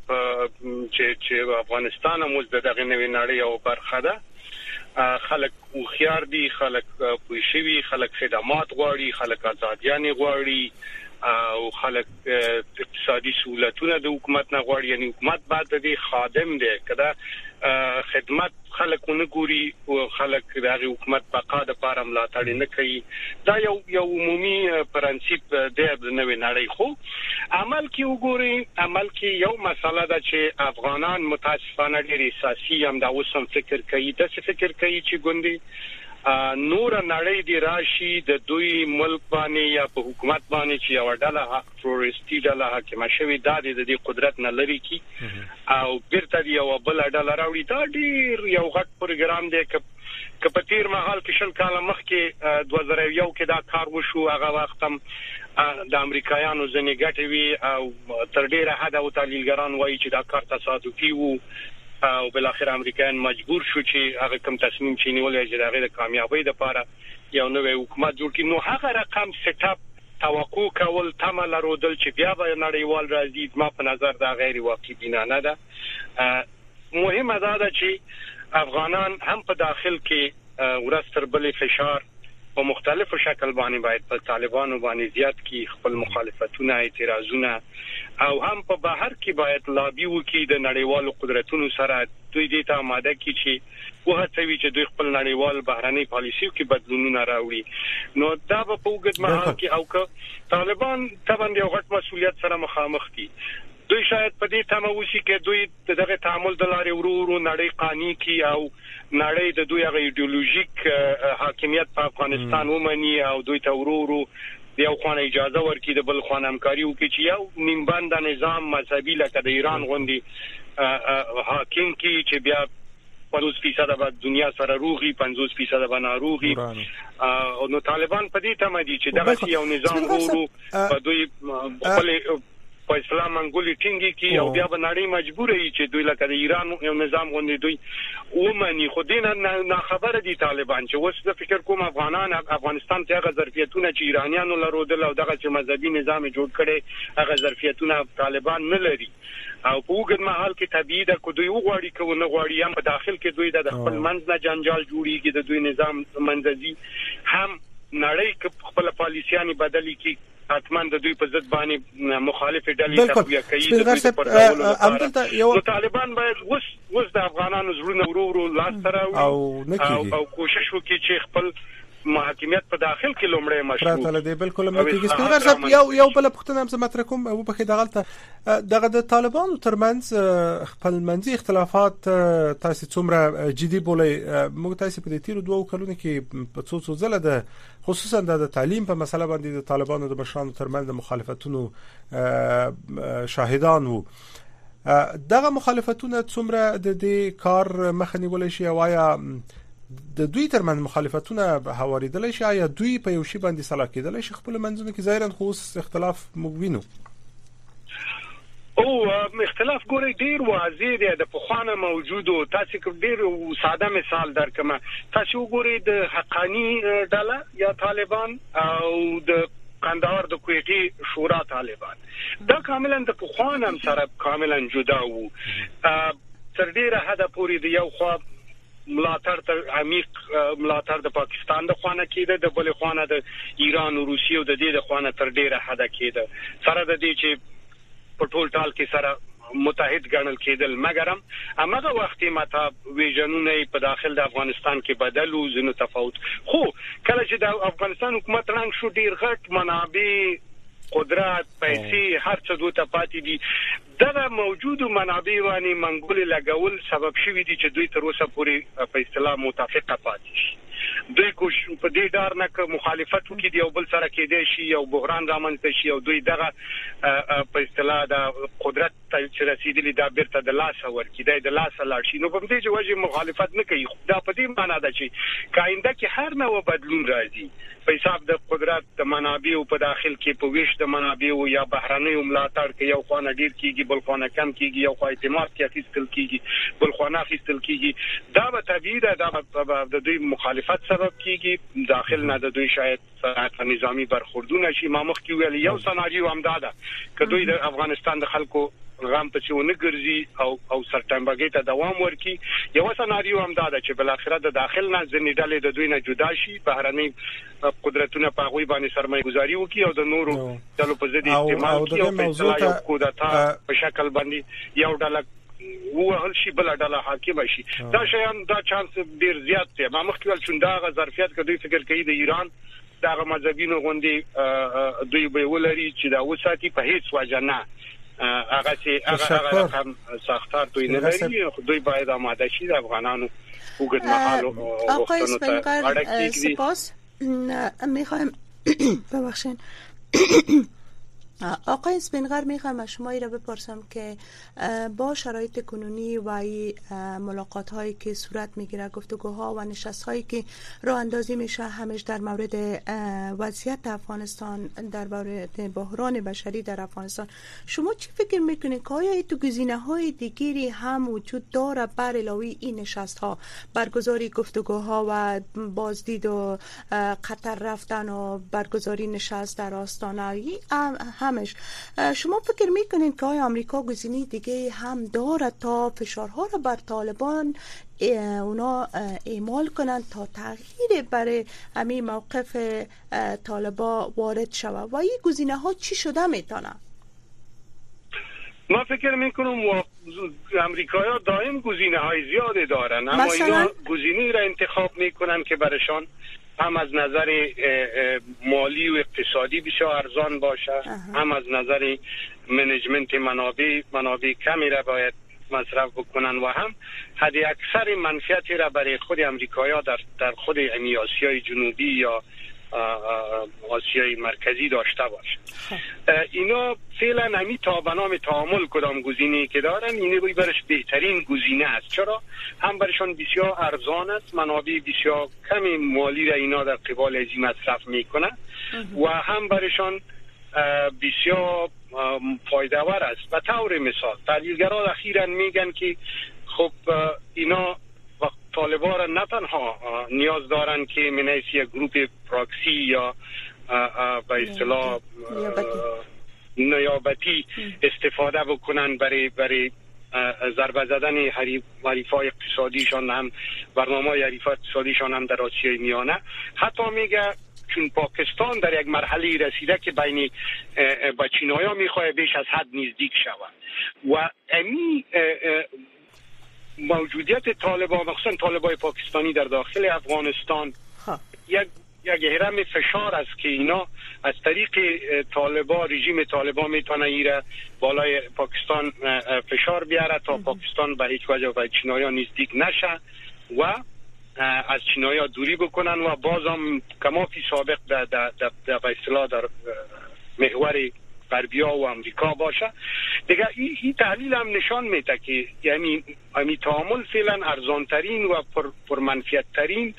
چې افغانستان هم د دغه نوې نړۍ یو برخه ده. خلک خوخيار دي، خلک پوه شوي، خلک خدمات غواړي، خلک ازاديانې غواړي او خلک اقتصادي سہولتونه د حکومت نه غواړي. یعنی حکومت باید د خادم دی، کله خدمت خلکونه ګوري او خلک د حکومت بقا د لپاره ملاتړ نه کوي دا یو عمومي پرنسيپ دی د نوې نړۍ خو عمل کې وګوري عمل کې یو مسله ده چې افغانان متاسفانه ډېر اساسي هم دا اوسم فکر کوي چې ګوندي نور نړۍ دی راشي د دوی ملک باندې یا په حکومت باندې چې یو ډله تروریستي ډله حاکم شوی د دې قدرت نه لري کی او بیرته یو بل ډله راوړي دا ډیر یو غټ پروګرام دی ک په تیر مهال کې شل کاله مخکې 2001 کې دا کار وشو هغه وخت هم د امریکایانو ځنې ګټې وی او تر ډیره حد او تحلیلګران وایي چې دا کار تصادفي وو او بل اخر امریکایان مجبور شو چې هغه کوم تصمیم چې نیولې چې دغه د کامیابی لپاره یو نوې حکومت جوړ کړي نو هغه رقم سیټ اپ توقع کول تمه لرودل چې بیا به نړیوال راځي ما په نظر دا غیر واقعي بینانه ده مهمه ده چې افغانان هم په داخل کې ورستر بلې فشار په مختلفو شکل باندې باید په طالبانو باندې زیات کی خپل مخالفتونه اعتراضونه او هم په بهر کې باید لابي وکړي د نړیوالو قدرتونو سره دوی دې ته آماده کړي چې وهڅوي چې دوی خپل نړیوال بهرنۍ پالیسي کې بدلونونه راوړي نو دا په وګړي مهال کې او که طالبان طبعا یو غټ مسولیت سره مخامخ دي دوی شاید په دې تمه وشي کې دوی دغه تعامل د لارې ورو نړۍ قانوني کی او نړۍ د دوی هغه ایدئولوژیک حاکمیت په افغانستان ومني او دوی ته ورو یو خوانه اجازه ورکړي د بل خوانه همکاري وکړي چې یو نیمبند نظام مذهبي لکه د ایران غوندي حاکم کی چې بیا 50% به دنیا سره روغي 50% به ناروغي او نو طالبان په دې تمه دي چې دغه یو نظام ورو په دوی خپل په اسلام منګولي ټینګي کې او بیا به نړۍ مجبور وي چې دوی لکه د ایران یو نظام غوندي دوی ومني خو دین نه خبره دي طالبان چې وس د فکر کوم افغانستان ته هغه ظرفیتونه چې ایرانیانو لرودل او دغه چې مذهبي نظام جوړ کړي هغه ظرفیتونه طالبان نه لري او په وګړي محل کې طبيعي ده کو دوی وغواړي کو نه غواړي هم په داخل کې دوی د خپل منځ نه جنجال جوړيږي د دوی نظام منځي هم نړۍ خپل پالیسياني بدلي کی اتمن د دوی په ضد باندې مخالف ډلې تقویه کوي نو طالبان باید وس د افغانانو زړونه ورو لاس تر او کوشش وکړي چې خپل محاکمیت په داخل کې لومړی مشروع راته دې بالکل مکیږي سپینګر صاحب یو بل پښتنه هم مطرح کوم او په کې دغه د طالبانو ترمنځ خپل منځي اختلافات تاسو څومره جدي بولئ موږ تاسو په دې تیر 2 کلونو کې په څو ځله د خصوصا د تعلیم په مسله باندې د طالبانو د مشرانو ترمنځ د مخالفتونو شاهدان وو دغه مخالفتونه څومره د دې کار مخنی ولې شي وایا د دوی ترمن مخالفتونه هواریدل شي یا دوی په یو شی باندې صلاح کېدل شي خپل منځونه کې ظاهرا خو اختلاف مبینو او اختلاف ګوري ډیر واضح دی د پخوانه موجودو تاسو ډیر ساده مثال درکم تاسو ګوري د حقانی ډله یا طالبان او د قندهار د کویټي شورا طالبان دا کاملا د پخوانه سره کاملا جدا وو تر ډیره حد پورې د یو خو ملاتړ تر عمیق ملاتړ د پاکستان د خوانه کېده د بل خوانه د ایران او روسیې او د دې د خوانه تر ډیره حد کېده سره د دې چې په ټول ټال کې سره متحد ګڼل کېدل مګرم هغه وخت متا ویژنونه په داخل د افغانستان کې بدلو زنه تفاوت خو کله چې د افغانستان حکومت رنګ شو ډیر غټ منابع قدرت پیسې هر څه دوی ته پاتې دي دا موجودو منابع باندې منګولې لګول سبب شوی دي چې دوی تر اوسه پورې په اصطلاح متفقه پاتې شي دوی کوش په دې ډار نه ک مخالفت وکړي دی او بل سره کېدې شي او بحران رامنځته شي او دوی دغه په اصطلاح د قدرت چې رسیدلی دا بیرته د لاس ورکړي د لاس لاړ شي نو په دې وجه مخالفت نه کوي دا په دې معنی ده چې کاینده کې هر نوع بدلون راځي په حساب د قدرت د منابع په داخل کې په ویش د منابع یا بهرنۍ ملاتړ کې یو خوانه ډیر کیږي بل خوانه کم کیږي یو خو اعتماد کې اخیستل کیږي بل خوانه اخیستل کیږي دا به طبيعي ده دا د دوی مخالفت سبب کیږي داخل نه د دوی شاید نظامی برخوردونه شي مامخ کې ویل یو سناریو هم دا ده چې دوی د افغانستان د خلکو غام ته چونه ګرځي او سرټمبګي ته دوام ورکي یو سناریو هم دا ده چې بل اخره د داخل نه ځنې ډلې د دوی نه جدا شي بهرنۍ قدرتونه په غوي باندې سرمایه گذاري وکي او د نورو ډلو په ضد استعمال کوي او په یو کودتا په شکل باندې یو ډله هل شي بل ډله حاکم شي دا شیان دا چانس ډیر زیات دی ما مخکې چې دا ظرفیت کوي فکر کوي د ایران دا مذهبینو غوندي دوی به ولري چې دا وساتي په هیڅ وجه نه هغه هم ساختار دوی نه لري دوی باید آماده شي د افغانانو وګړو مهالو آقای اسپنغر سپاس میخوایم ببخشید آقای اسپنغر میخوام از شما را بپرسم که با شرایط کنونی و ملاقات هایی که صورت میگیره گفتگوها و نشست هایی که راه اندازی میشه همش در مورد وضعیت افغانستان در مورد بحران بشری در افغانستان شما چی فکر میکنید که آیا تو گزینه های دیگری هم وجود داره بر علاوه این نشست ها برگزاری گفتگوها و بازدید و قطر رفتن و برگزاری نشست در آستانه همش شما فکر میکنید که آیا آمریکا گزینه دیگه هم داره تا فشارها را بر طالبان اونا اعمال کنند تا تغییر برای همین موقف طالبان وارد شود و این گزینه ها چی شده میتونه؟ ما فکر میکنم امریکایی‌ها دائم گزینه های زیاده دارن اما اینا گزینه‌ای را انتخاب میکنن که برشان هم از نظر مالی و اقتصادی بسیار ارزان باشه هم از نظر منیجمنت منابع کمی را باید مصرف بکنن و هم حد اکثر منفعتی را برای خود امریکایی‌ها در خود آسیای جنوبی یا آسیای مرکزی داشته باشه اینا فعلا همی تا بنام تعامل کدام گزینه‌ای که دارن اینه برش بهترین گزینه است چرا هم برشان بسیار ارزان است منابع بسیار کمی مالی را اینا در قبال ازی مصرف میکنن و هم برشان بسیار فایده‌ور است به طور مثال تحلیلگران اخیراً میگن که خب اینا طالبان را نه تنها نیاز دارن که من حیث یک گروپ پراکسی یا به اصطلاح نیابتی استفاده بکنن برای ضربه زدن حریفای اقتصادیشان هم برنامه‌های حریفای اقتصادیشان هم در آسیای میانه حتی میگه چون پاکستان در یک مرحله رسیده که بین با چینایا میخواه بیش از حد نزدیک شود و امی موجودیت طالبان مخصوصا طالبای پاکستانی در داخل افغانستان یک هرم فشار است که اینا از طریق طالبان رژیم طالبان میتونه ایره بالای پاکستان فشار بیاره تا پاکستان به هیچ وجه به چینایا نزدیک نشه و از چینایا دوری بکنن و بازم کما فی سابق در به اصطلاح در محور غربیا و امریکا باشه دیگه این تحلیل هم نشان میده که یعنی همین تعامل فعلا ارزان ترین و پرمنفعت ترین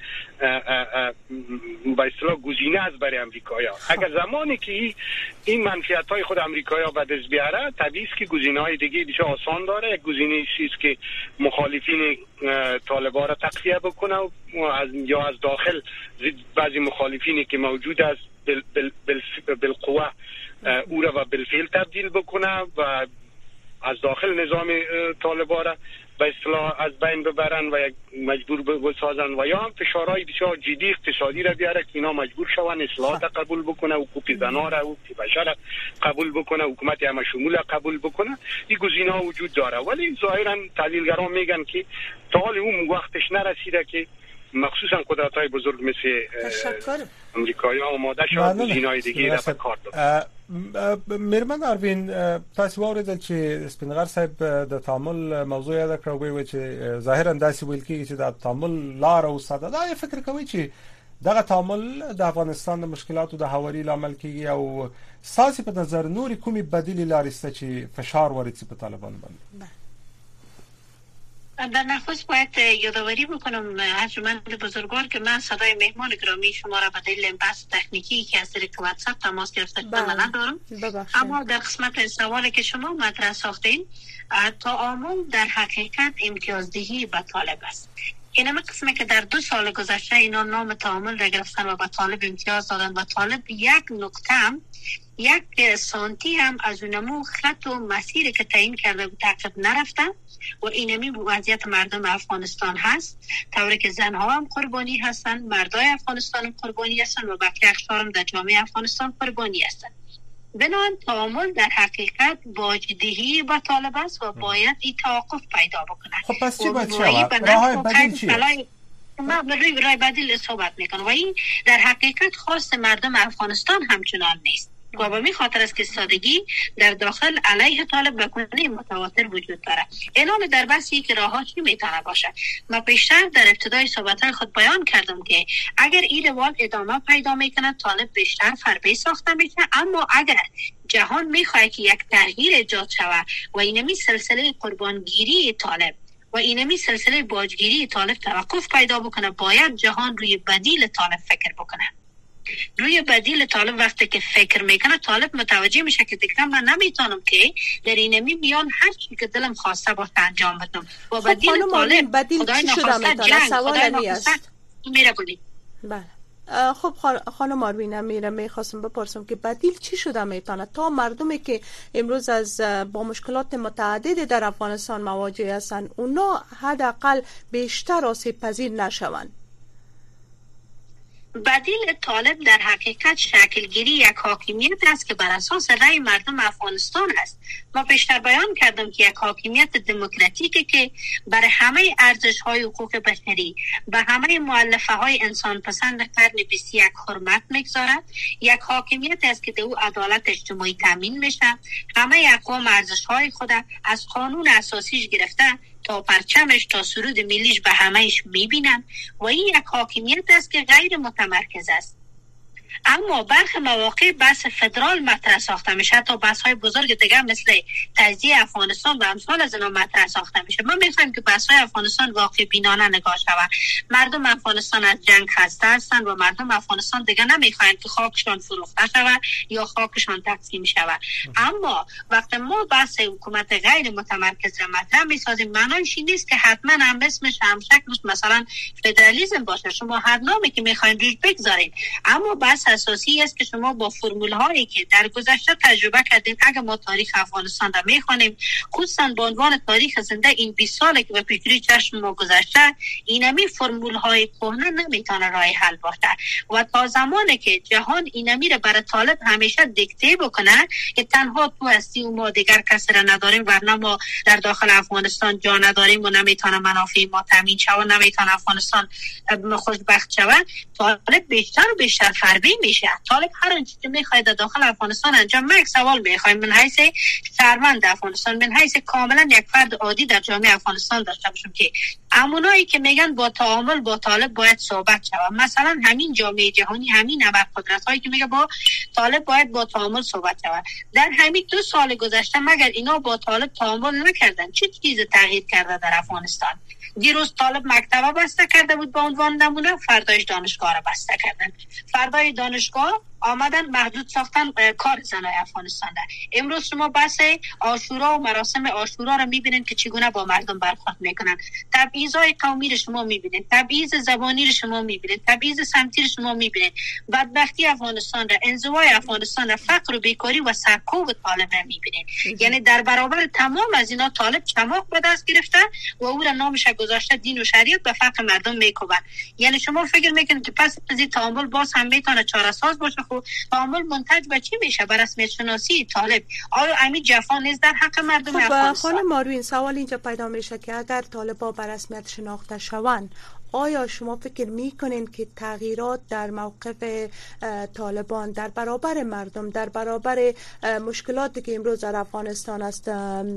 به اصطلاح گزینه است برای امریکایی‌ها اگر زمانی که این منفعت های خود امریکایی‌ها به دست بیاره طبیعی است که گزینه‌های دیگه بسیار آسان داره یک گزینه است که مخالفین طالبان را تقویه بکنه و یا از داخل بعضی مخالفینی که موجود است بالقوه او را و بالفعل تبدیل بکنه و از داخل نظام طالبان را به اصطلاح از بین ببرن و یک مجبور بسازن و یا هم فشارهای بسیار جدی اقتصادی را بیاره که اینا مجبور شون اصلاحات قبول بکنه حقوق زنان را حقوق بشر قبول بکنه حکومت همه شمول قبول بکنه این گزینه‌ها وجود داره ولی ظاهرا تحلیلگران میگن که تا حال اون وقتش نرسیده که مخصوصا قدرت‌های بزرگ مثل امریکایی‌ها آماده شدن گزینه‌های دیگه را به کار ببرن میرمن اروین تاسو واردل چې اسپنغر صاحب د تعامل موضوع یاد کړو وی چې ظاهرا داسې ویل کیږي چې د تعامل لار او ساده دا فکر کوي چې دغه تعامل د افغانستان د مشکلاتو د هواري لامل کیږي او ساسي په نظر نوري کومي بدیل لارې ست چې فشار ورڅي په طالبان باندې در نخست باید یادآوری بکنم ارجمند بزرگوار که من صدای مهمان گرامی شما را به دلیل بحث تکنیکی که از طریق واتساپ تماس گرفتم ندارم اما در قسمت سوالی که شما مطرح ساختین تعامل در حقیقت امتیازدهی به طالب است این همه قسمه که در 2 سال گذشته اینا نام تعامل را گرفتن و به طالب امتیاز دادن و طالب یک نقطه هم یک سانتی هم از اونمو خط و مسیری که تعیین کرده بود تعقیب نرفتن و اینمی وضعیت مردم افغانستان هست طوری که زنها هم قربانی هستن مردای افغانستان هم قربانی هستن و بقیه اقشار هم در جامعه افغانستان قربانی هستن بنابراین تعامل در حقیقت واجدهی با طالب است و باید این توقف پیدا بکنه. خب پس چی باید شود؟ راه بدیل چیه؟ من روی راه بدیل صحبت میکنم و این در حقیقت خواست مردم افغانستان همچنان نیست و به این خاطر است که سادگی در داخل علیه طالب به گونه متواتر وجود داره. اعلام در بحثی که راه‌ها چی میتونه باشه. من پیشتر در ابتدای صحبت‌های خود بیان کردم که اگر این روال ادامه پیدا میکنه طالب بیشتر فربه ساخته میشه، اما اگر جهان میخواد که یک تغییر ایجاد شود و اینمی سلسله قربانگیری طالب و اینمی سلسله باجگیری طالب توقف پیدا بکنه، باید جهان روی بدیل طالب فکر بکنه. روی بدیل طالب وقتی که فکر میکنه طالب متوجه میشه که دیگه من نمیتونم که در اینمی میان هر چی که دلم خواسته باشه انجام بدم. و بدیل طالب بدیل چی شده میتونه؟ سوال نیست میره بودی. بله. خب خانم آروین امیره میخواستم بپرسم که بدیل چی شده میتونه تا مردمی که امروز با مشکلات متعدد در افغانستان مواجه هستند اونا حداقل بیشتر آسیب پذیر نشوند؟ بدیل طالب در حقیقت شکلگیری یک حاکمیت است که بر اساس رأی مردم افغانستان است. ما پیشتر بیان کردم که یک حاکمیت دموکراتیکی که بر همه ارزش‌های حقوق بشری به همه مؤلفه‌های انسان پسند قرن 21 حرمت می‌گذارد. یک حاکمیت است که در او عدالت اجتماعی تامین میشه. همه اقوام ارزش‌های خود از قانون اساسیش گرفته تا پرچمش تا سرود ملیش به همهش میبینن و این یک حاکمیت است که غیر متمرکز است. اما برخی مواقع بحث فدرال مطرح ساخته میشه، تا بحث های بزرگ دیگه مثل تجزیه افغانستان و امثال از اینا مطرح ساخته میشه. ما میخوایم که بحث های افغانستان واقع بینانه نگاه شود. مردم افغانستان از جنگ خسته هستند و مردم افغانستان دیگه نمیخواین که خاکشان فروخته شود یا خاکشان تقسیم شود. اما وقتی ما بحث حکومت غیر متمرکز را مطرح میسازیم، معنیش این نیست که حتما هم اسمش هم شکلش مثلا فدرالیسم باشه. شما هر نامی که میخواین روش بگذارید، اما بحث اساسی است که شما با فرمول هایی که در گذشته تجربه کردید، اگر ما تاریخ افغانستان را میخوانیم، خصوصا به عنوان تاریخ زنده این 20 ساله که به پیشروی چشم ما گذشته، اینمی فرمول های کهنه نمیتونه راه حل باشه و تا زمانی که جهان اینمی را برای طالب همیشه دیکته بکنه که تنها تو هستی و ما دیگر کسی را نداریم، ورنه ما در داخل افغانستان جا نداریم و نمیتونه منافع ما تامین شود و نمیتونه افغانستان خوشبخت شود، طالب بیشتر و بیشتر فربه میشه. طالب هر آنچه که میخواد در داخل افغانستان انجام. من یک سوال میخوایم من حیث شهروند افغانستان، من حیث کاملا یک فرد عادی در جامعه افغانستان داشته باشم که امونایی که میگن با تعامل با طالب باید صحبت شود، مثلا همین جامعه جهانی، همین ابرقدرت هایی که میگه با طالب باید با تعامل صحبت شود، در همین 2 سال گذشته مگر اینا با طالب تعامل نکردن؟ چه چیز تغییر کرده در افغانستان؟ دیروز طالب مکتبه بسته کرده بود به عنوان نمونه، فردایش دانشگاه را بسته کردن، فردای دانشگاه آمدن محدود ساختن کار زنای افغانستان ده. امروز شما بحث عاشورا و مراسم عاشورا را میبینید که چگونه با مردم برخورد میکنن، تبعیض‌های قومی رو شما میبینید، تبعیض زبانی رو شما میبینید، تبعیض سمتی رو شما میبینید، بدبختی افغانستان را، انزوای افغانستان را، فقر و بیکاری و سرکوب طالب را میبینید. یعنی در برابر تمام از اینا طالب چماق به دست گرفته و او را نامش گذاشته دین و شریعت به فقر مردم میکوبن. یعنی شما فکر میکنید که پس از این تعامل باز هم میتونه چاره‌ساز باشه؟ تعامل منتج به چی میشه؟ بر رسمیت شناسی طالب. آیا امی جفا نیست در حق مردم افغانستان؟ خانم آروین، سوال اینجا پیدا میشه که اگر طالبا بر رسمیت شناخته شوند، آیا شما فکر میکنین که تغییرات در موقف طالبان در برابر مردم، در برابر مشکلاتی که امروز در افغانستان است،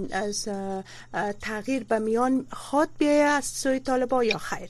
از تغییر به میان خواد بیاید از سوی طالبان یا خیر؟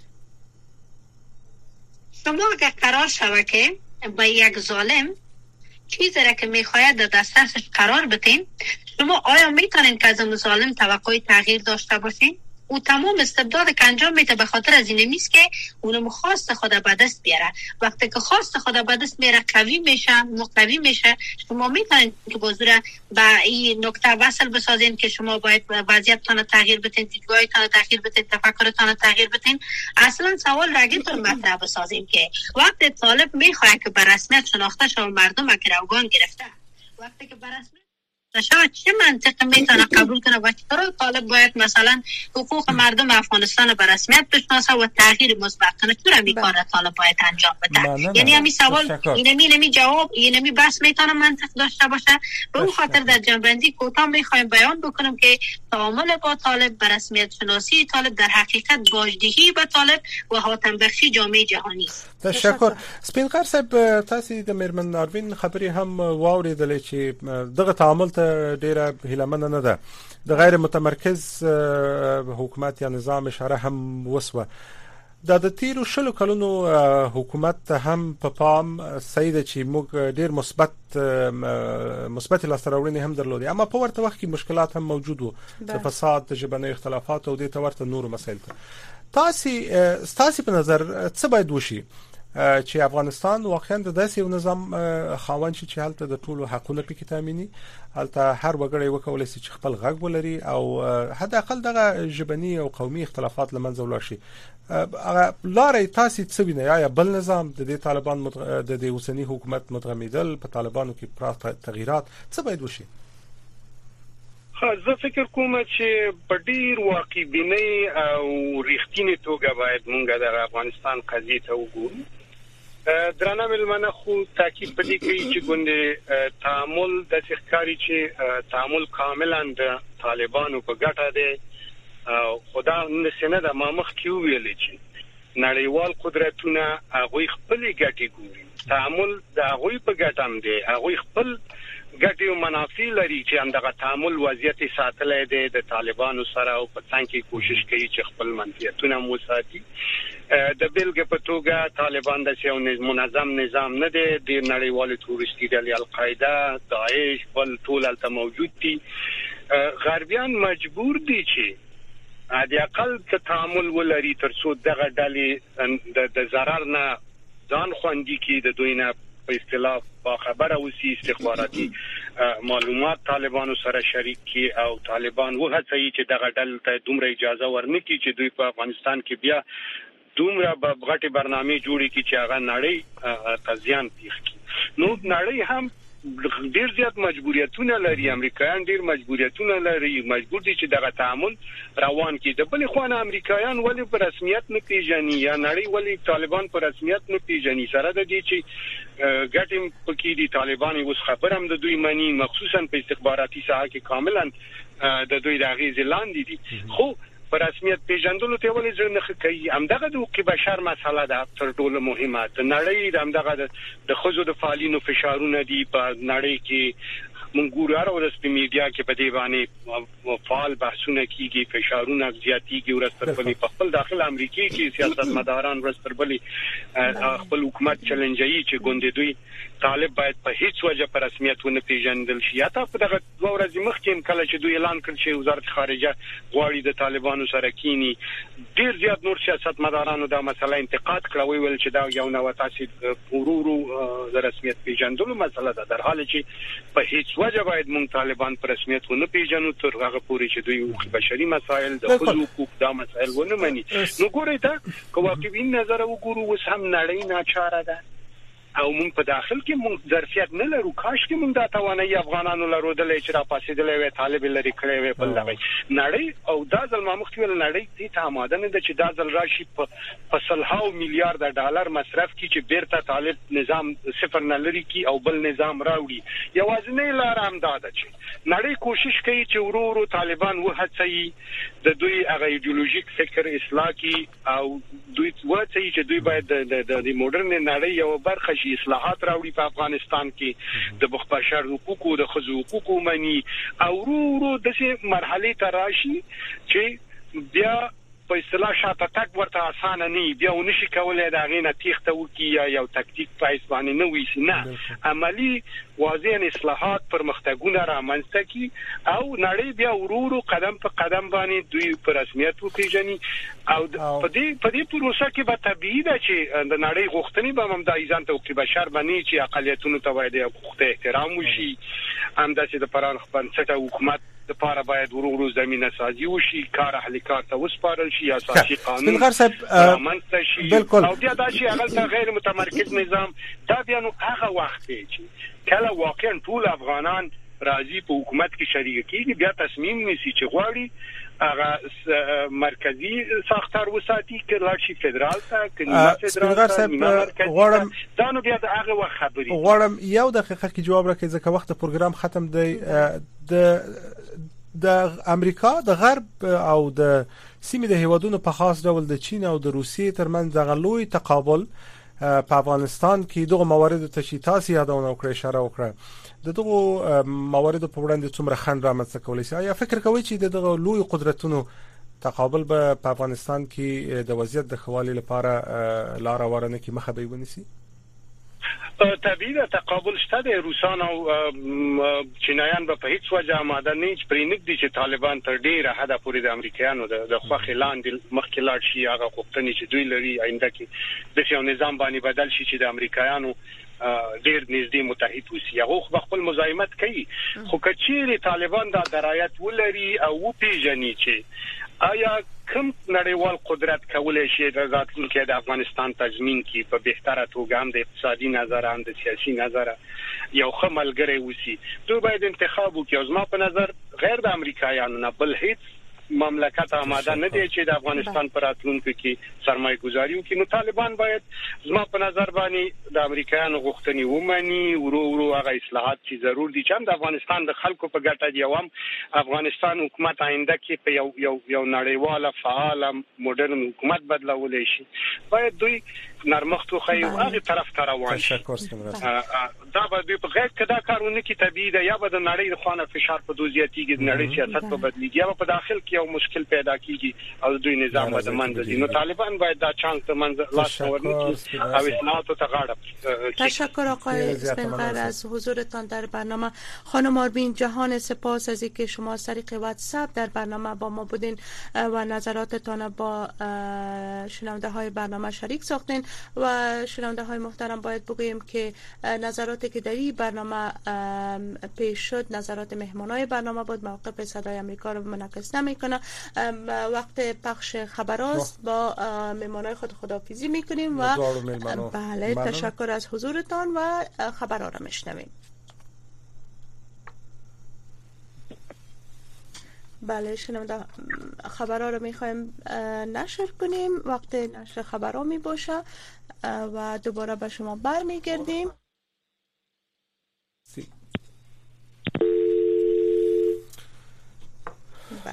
شما اگر قرار شود که با یک ظالم چیزی را که میخواید در دسترسش قرار بدین، شما آیا میتونین که از اون ظالم توقع تغییر داشته باشین؟ او تمام استبداد که انجام میده به خاطر از این نیست که اونم خواست خود به دست بیاره. وقتی که خواست خود به دست میاره قوی میشه، مقوی میشه، شما میتونید که بازور به این نکته وصل بسازین که شما باید وضعیتتان تغییر بدین، دیدگاهتان تغییر بدین، تفکرتان تغییر بدین. اصلا سوال رگیتون مطرح بسازین که وقتی طالب میخواد که به رسمیت شناخته شود، مردم که روگان گرفته، وقتی که به رسمیت شاید چه منطقی میتونه قبول کنه و چرا طالب باید مثلا حقوق مردم افغانستان به رسمیت بشناسه و تغییر مثبت کنه؟ چرا این کار طالب باید انجام بده؟ یعنی همین سوال اینمی جواب اینمی بس میتونه منطق داشته باشه. به اون خاطر در جنبندی کوتاه میخوایم بیان بکنم که تعامل با طالب، به رسمیت شناسی طالب در حقیقت باجدهی به طالب و حاتم بخشی جامعه جهانی است. تشکر. سپینغر صاحب، تاسو د میرمن اروین خبرې هم واوریدلې چې دغه تعامل ته ډیره هیلمنه نه ده. د غیر متمرکز حکومت یا نظام اشاره هم وسوه. د تیرو شلو کلونو حکومت هم په پام سید چې موږ ډیر مثبت لاسته هم درلودي، اما په ورته وخت کې مشکلات هم موجود وو، د فساد، ژبني اختلافات او د تورته نور مسایل. تاسو په نظر څه باید وشي چې افغانستان واقعا د داسې یو نظام خاوند شي چې هلته د ټولو حقوقو پکې تامینی، هلته هر وګړی وکولای شي چې خپل غږ ولري او حتی اقل دغه ژبني او قومي اختلافات لمنځه ولاړ شي. لارې تاسو څه وینئ؟ یا بل نظام د دې طالبان د دې اوسنی حکومت متغمیدل په طالبانو کې پراخ تغییرات څه باید وشي؟ زه فکر کوم چې په ډیر واقع بینی او ریښتینی توګه باید مونږ د افغانستان قضیه ته وګورو. درنه ملمنه خو تاکید پدې کوي چې ګوندې تعامل د ښکاری چې تعامل کاملا د طالبانو په ګټه دی. خدا نسنه د مامخ کیو ویل چې نړیوال قدرتونه هغه خپل ګټي ګوري، تعامل د هغه په ګټه هم دی، هغه خپل ګټي او منافع لري چې اندغه تعامل وضعیت ساتلې ده د طالبانو سره او په څنګه کې کوشش کوي چې خپل منفعتونه مو ساتي. د بیلګې په توګه طالبان د یو منظم نظام نه دی، د نړیوال تروریستي ډلې القاعده، داعش، بل ټول الته موجود دي. غربیان مجبور دي چې د اقل تعامل ولري ترڅو دغه ډلې د ضرر نه ځان خوندي کړي، د دوی نه په اصطلاح با خبره اوسي، استخباراتي معلومات طالبانو سره شریک کی او طالبان وهڅوي چې دغه ډلې ته دومره اجازه ورنکړي چې دوی په افغانستان کې بیا دومره غټي برنامه جوړي کی چې هغه نړۍ تزیان پیښ کړي. نو نړۍ هم ډیر زیات مجبوریتونه لري، امریکایان ډیر مجبوریتونه لري، مجبور دي چې دغه تعامل روان کړي. د بل خو امریکایان ولی په رسمیت نه پیژني یا نړۍ ولی طالبان په رسمیت نه پیژني، سره د دې چې ګټم پکې دي طالبان اوس خبرم د دوی مني، مخصوصا په استخباراتي ساحه کې کاملا د دوی د اغیز لاندې دي. خو په رسمیت پیژندلو ته ولې ځنه کوي؟ همدغه د حقوق بشر مسله ده تر ټولو مهمه. د نړۍ همدغه د خزو د فعالینو فشارونه دي په نړۍ کې. مونږ ګورو هر ورځ په میډیا کې په دې باندې فعال بحثونه کیږي، فشارونه زیاتېږي ورستربلې په خپل داخل امریکای کې سیاستمداران ورستربلې خپل حکومت چیلنجي چې ګوندې دوی طالب باید په هیڅ وجه په رسمیت ونه پیژندل شي. یا په دغه ورځ مخکې کله چې دوی اعلان کړ چې وزارت خارجه غواړي د طالبانو سره کینی، ډیر زیات نور سیاستمدارانو دا مسله انتقاد کړه، ویل چې دا یو نوې تاسیس ورورو د رسمیت پیژندلو مسله ده، در حالی چې په هیڅ وجه باید مونږ طالبان په رسمیت ونه پیژنو تر هغه پورې چې دوی حقوق بشري مسایل د حقوق دا مسایل ونه مني. نو ګورئ ته که واقعي نظر وګورو اوس هم نړۍ ناچاره ده او مونږ په داخل کې مونږ ظرفیت نه لرو. کاش کې مونږ د توانایي افغانانو لرودلې چې را پاسېدلې وي، طالب لري کړې وي بل لغوي نړۍ او دا ځل ما مختویل نړۍ دې ته آماده نه ده چې دا ځل راشي په سلهاو میلیارډ ډالر مصرف کی چې بیرته طالب نظام صفر نه لري کی او بل نظام راوړي. یوازینۍ لار هم دا ده چې نړۍ کوشش کوي چې ورو طالبان وهڅوي د دوی هغه ایدئولوژیک فکر اصلاح کی او دوی وهڅوي چې دوی باید د موډرن نړۍ یو برخه اصلاحات راوړي په افغانستان کې، د بشر حقوقو د خزو حقوقو مني او ورو د مرحله ته راشي چې بیا په اصطلاح شاته تک ورته اسانه نه بیا ونشي کولای دا غینه تیخته وکي یا یو تکتیک پایس باندې نه ویسي. نه، عملی واضح اصلاحات پرمختګونه رامنځته کی او نړۍ بیا ورو قدم په قدم باندې دوی په رسمیت وپیژني او په دې پروسه کې به طبيعي ده چې د نړۍ غوښتنې به هم د ایزان توقي بشر باندې چې اقلیتونو ته باید حقوق احترام وشي، همداسې د پرانخ بنسټه حکومت د پاره باید ورو زمينه سازي وشي، کار اهل کار ته وسپارل شي، اساسي قانون رامنځته شي او بیا دا چې هغه غیر متمرکز نظام دا بیا نو هغه وخت چې کله واقعا ټول افغانان راځي په حکومت کې شریک کیږي بیا تصمیم نیسي چې غواړي هغه مرکزی ساختار وساتي کې لارشي فدرال ته کې فدرال غواړم دا نو بیا د هغه وخت خبري غواړم یو دقیقه کې جواب راکړئ ځکه وخت پروګرام ختم دی. د امریکا د غرب او د سیمې د هیوادونو په خاص ډول د چین او د روسیې ترمنځ دغه لوی تقابل په افغانستان کې دغه موارد ته چې تاسو یادونه وکړئ اشاره وکړه دغه موارد په وړاندې څومره خنډ رامنځته کولی شي؟ یا فکر کوئ چې دغه لوی قدرتونو تقابل په افغانستان کې د وضعیت د خوالي لپاره لار ورنه کې مخه به ونیسي؟ طبیعي تقابل شته د روسان او چینایان په هیڅ وجه آماده نه چې پرېنګ دي چې طالبان تر ډیره حد پورې د امریکایانو د خوخي لاندې مخکې لاړ شي هغه غوښتنې چې دوی لري آینده کې د یو نظام باندې بدل شي چې د امریکایانو ډیر نږدې متحد وسی هغه خپل مزاحمت کوي خو کچېری طالبان د درایت ولري او پیژني چې آیا کوم نړیوال قدرت کولای شي د راتلونکي د افغانستان تضمین کی په بهتره توګه هم د اقتصادي نظر هم د سیاسي نظر یو خملګری وسی دوی باید انتخاب وکړي. زما په نظر غیر د امریکایانو نه بل هیڅ مملکت آماده نه دی چې د افغانستان پر راتلونکي کې سرمایه گذاري وکړي. نو طالبان باید زما په نظر باندې د امریکایانو غوښتنې ومني ورو هغه اصلاحات چې ضرور دي چې د افغانستان د خلکو په ګټه دی او هم افغانستان حکومت آینده کې په یو نړیواله فعال موډرن حکومت بدلول شي باید دوی نرمښت خو هغه طرف ته روان شي. دا به دوی په غیر کدا کارونه کې طبيعي ده یا به د نړۍ خوانه فشار په دوزیاتیږي د نړۍ سیاست په بدلیږي یا په داخل کې یو مشکل پیدا کیږي او دوی نظام به منځ دي. نو طالبان باید دا چانس ته منځ لاس ورنکړي او اصلاحات ته غاړه. تشکر آقای اسفندقر از حضورتان در برنامه. خانم آرمین جهان سپاس از اینکه شما از طریق واتساپ در برنامه با ما بودین و نظراتتان با شنونده های برنامه شریک ساختین و شنونده های محترم باید بگوییم که نظراتی که در این برنامه پیش شد نظرات مهمانای برنامه بود. موقف صدای آمریکا رو منعکس نمیکنه. وقت پخش خبراست با مهمانای خود خداحافظی میکنیم و بله تشکر از حضورتان و خبرها رو میشنویم. بله شنونده خبرها رو میخوایم نشر کنیم. وقت نشر خبرها می باشه و دوباره به شما برمیگردیم. بله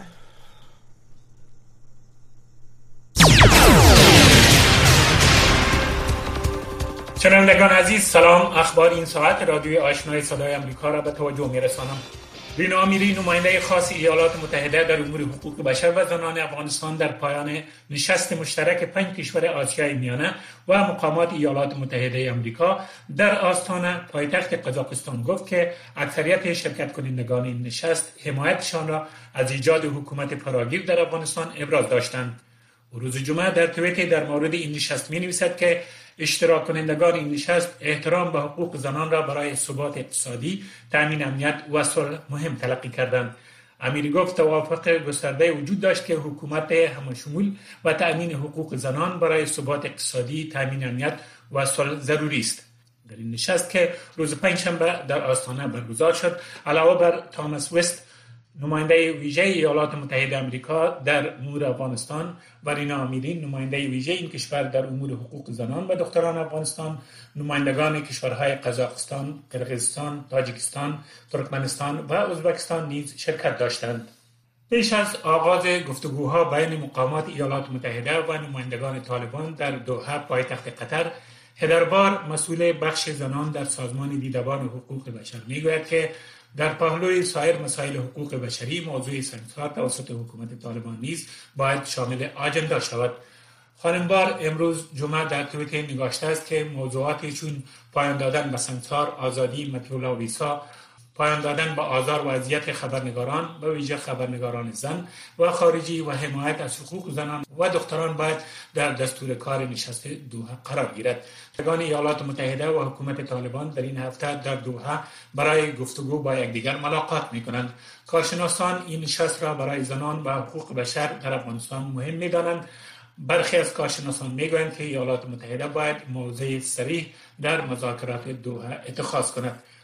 شنوندگان عزیز سلام. اخبار این ساعت رادیوی آشنای صدای آمریکا را به توجه میرسانم. رینا امیری نماینده خاص ایالات متحده در امور حقوق بشر و زنان افغانستان در پایان نشست مشترک 5 کشور آسیای میانه و مقامات ایالات متحده آمریکا در آستانه پایتخت قزاقستان گفت که اکثریت شرکت کنندگان این نشست حمایتشان را از ایجاد حکومت فراگیر در افغانستان ابراز داشتند. روز جمعه در توییتی در مورد این نشست می نویسد که اشتراک کنندگان این نشست احترام به حقوق زنان را برای ثبات اقتصادی، تامین امنیت و صلح مهم تلقی کردند. امیری گفت توافق گسترده وجود داشت که حکومت همشمول و تامین حقوق زنان برای ثبات اقتصادی، تامین امنیت و صلح ضروری است. در این نشست که روز پنجشنبه در آستانه برگزار شد، علاوه بر تاماس وست نماینده ویژه ایالات متحده آمریکا در امور افغانستان و رینا امیری نماینده ویژه این کشور در امور حقوق زنان و دختران افغانستان، نمایندگان کشورهای قزاقستان، قرقیزستان، تاجیکستان، ترکمنستان و ازبکستان نیز شرکت داشتند. پیش از آغاز گفتگوها بین مقامات ایالات متحده و نمایندگان طالبان در دوحه پایتخت قطر، هدربار مسئول بخش زنان در سازمان دیدبان حقوق بشر میگوید که در پهلوی سایر مسائل حقوق بشری موضوع سنگسار توسط حکومت طالبان نیز باید شامل آجندا شود. خانمبار امروز جمعه در توییتر نگاشته است که موضوعاتی چون پایان دادن به سنگسار، آزادی مطلوب ویسا، پایان دادن به آزار و اذیت خبرنگاران به ویژه خبرنگاران زن و خارجی و حمایت از حقوق زنان و دختران باید در دستور کار نشست دوحه قرار گیرد. نمایندگان ایالات متحده و حکومت طالبان در این هفته در دوحه برای گفتگو با یکدیگر ملاقات می‌کنند. کارشناسان این نشست را برای زنان و حقوق بشر در افغانستان مهم می‌دانند. برخی از کارشناسان میگویند که ایالات متحده باید موضع صریح در مذاکرات دوحه اتخاذ کند.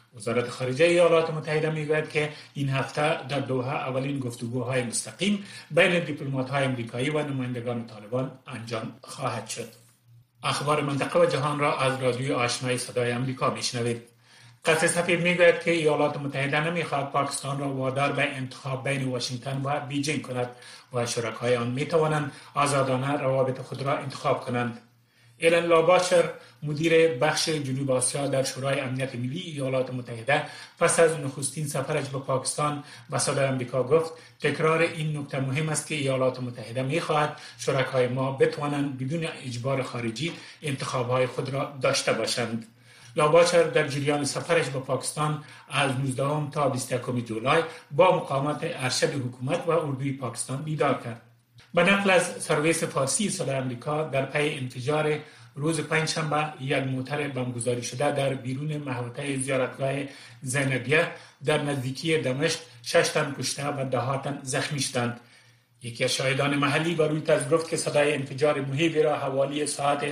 وزارت خارجه ایالات متحده میگوید که این هفته در دوحه اولین گفتگوهای مستقیم بین دیپلمات‌های آمریکایی و نمایندگان طالبان انجام خواهد شد. اخبار منطقه و جهان را از رادیوی آشنای صدای آمریکا میشنوید. قصر سفید میگوید که ایالات متحده نمیخواهد پاکستان را وادار به انتخاب بین واشنگتن و بیجینگ کند و شرکای آن میتوانند آزادانه روابط خود را انتخاب کنند. ایلن لاباشر مدیر بخش جنوب آسیا در شورای امنیت ملی ایالات متحده پس از نخستین سفرش به پاکستان به صدای آمریکا گفت تکرار این نکته مهم است که ایالات متحده می‌خواهد شرکای ما بتوانند بدون اجبار خارجی انتخاب‌های خود را داشته باشند. لاباشر در جریان سفرش به پاکستان از 19 تا 21 جولای با مقامات ارشد حکومت و اردوی پاکستان دیدار کرد. به نقل از سرویس فارسی صدای آمریکا در پی انفجار روز پنجشنبه یک موتر بمبگذاری شده در بیرون محوطه زیارتگاه زینبیه در نزدیکی دمشق 6 تن کشته و 10 تن زخمی شدند. یکی از شاهدان محلی به رویترز گفت که صدای انفجار مهیبی را حوالی ساعت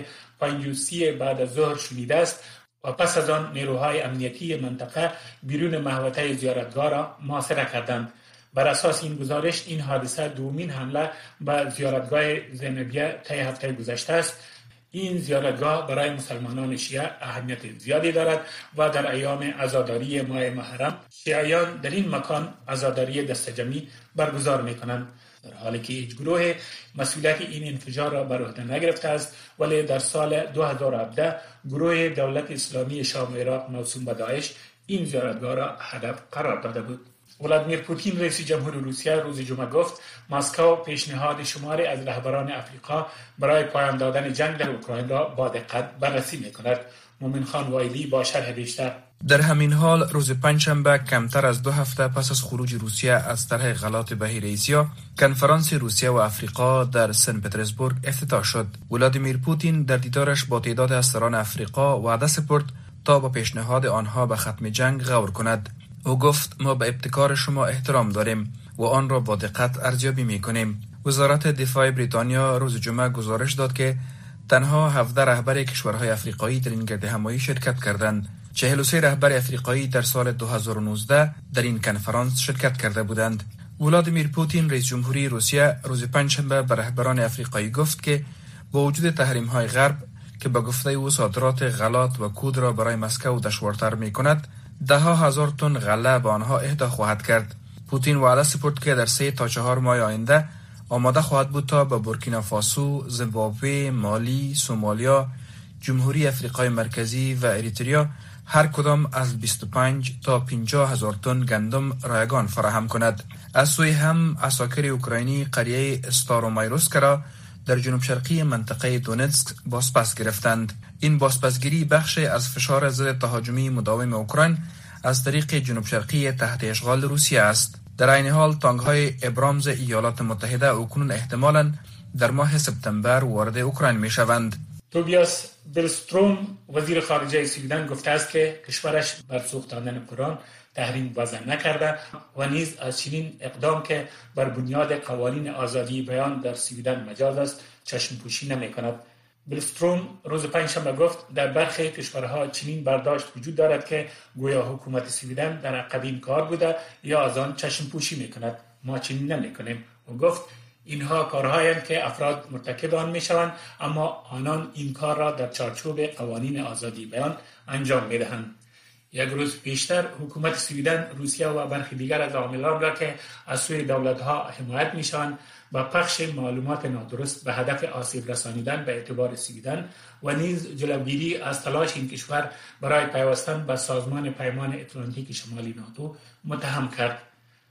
5:30 بعد از ظهر شنیده است و پس از آن نیروهای امنیتی منطقه بیرون محوطه زیارتگاه را محاصره کردند. بر اساس این گزارش این حادثه دومین حمله به زیارتگاه زینبیه طی هفته گذشته است. این زیارتگاه برای مسلمانان شیعه اهمیت زیادی دارد و در ایام عزاداری ماه محرم شیعیان در این مکان عزاداری دستجمعی برگزار می‌کنند. در حالی که هیچ گروه مسئولیت این انفجار را بر عهده نگرفته است، ولی در سال 2017 گروه دولت اسلامی شام و عراق موسوم به داعش این زیارتگاه را هدف قرار داده بود. ولادیمیر پوتین رئیس جمهور روسیه روز جمعه گفت مسکو پیشنهاد شماری از رهبران افریقا برای پایان دادن جنگ در اوکراین را با دقت بررسی می‌کند. مومن خان وایلی با شرح بیشتر. در همین حال روز پنجشنبه کمتر از 2 هفته پس از خروج روسیه از طرح غلات بحیره اسیا کنفرانس روسیه و افریقا در سن پترزبورگ افتتاح شد. ولادیمیر پوتین در دیدارش با تعداد از سران افریقا وعده سپرد تا با پیشنهاد آنها به ختم جنگ غور کند. او گفت ما به ابتکار شما احترام داریم و آن را با دقت ارزیابی می‌کنیم. وزارت دفاع بریتانیا روز جمعه گزارش داد که تنها 17 رهبر کشورهای افریقایی در این گردهمایی شرکت کردند. 43 رهبر افریقایی در سال 2019 در این کنفرانس شرکت کرده بودند. ولادیمیر پوتین رئیس جمهوری روسیه روز پنجشنبه به رهبران افریقایی گفت که با وجود تحریم‌های غرب که به گفته او صادرات غلات و کود را برای مسکو دشوارتر می‌کند، 10,000 تن غله به آنها اهدا خواهد کرد. پوتین وعده سپرد که در 3 تا 4 ماه آینده آماده خواهد بود تا به بورکینافاسو، زیمبابوه، مالی، سومالیا، جمهوری افریقای مرکزی و اریتریا هر کدام از 25 تا 50,000 تن گندم رایگان فراهم کند. از سوی هم عساکر اوکراینی قریه استارومایروسک را در جنوب شرقی منطقه دونتسک بازپس گرفتند. این بازپسگیری بخشی از فشار ضد تهاجمی مداوم اوکراین از طریق جنوب شرقی تحت اشغال روسیه است. در این حال تانک‌های ابرامز ایالات متحده اکنون احتمالاً در ماه سپتامبر وارد اوکراین می‌شوند. توبیاس بیلستروم وزیر خارجه سویدن گفته است که کشورش بر سوختاندن قرآن تحریم وضع نکرده و نیز از چنین اقدام که بر بنیاد قوانین آزادی بیان در سویدن مجاز است چشم پوشی نمی کند. بیلستروم روز پنجشنبه گفت در برخی کشورها چنین برداشت وجود دارد که گویا حکومت سویدن در عقب کار بوده یا از آن چشم پوشی می کند. ما چنین نمی کنیم. و گفت اینها کارهایند که افراد مرتکب آن می شوند، اما آنان این کار را در چارچوب قوانین آزادی بیان انجام می دهند. یک روز پیشتر حکومت سویدن روسیه و برخی دیگر از عاملان را که از سوی دولت‌ها حمایت می‌شوند با پخش معلومات نادرست به هدف آسیب رسانیدن به اعتبار سویدن و نیز جلوگیری از تلاش این کشور برای پیوستن به سازمان پیمان اتلانتیک شمالی ناتو متهم کرد.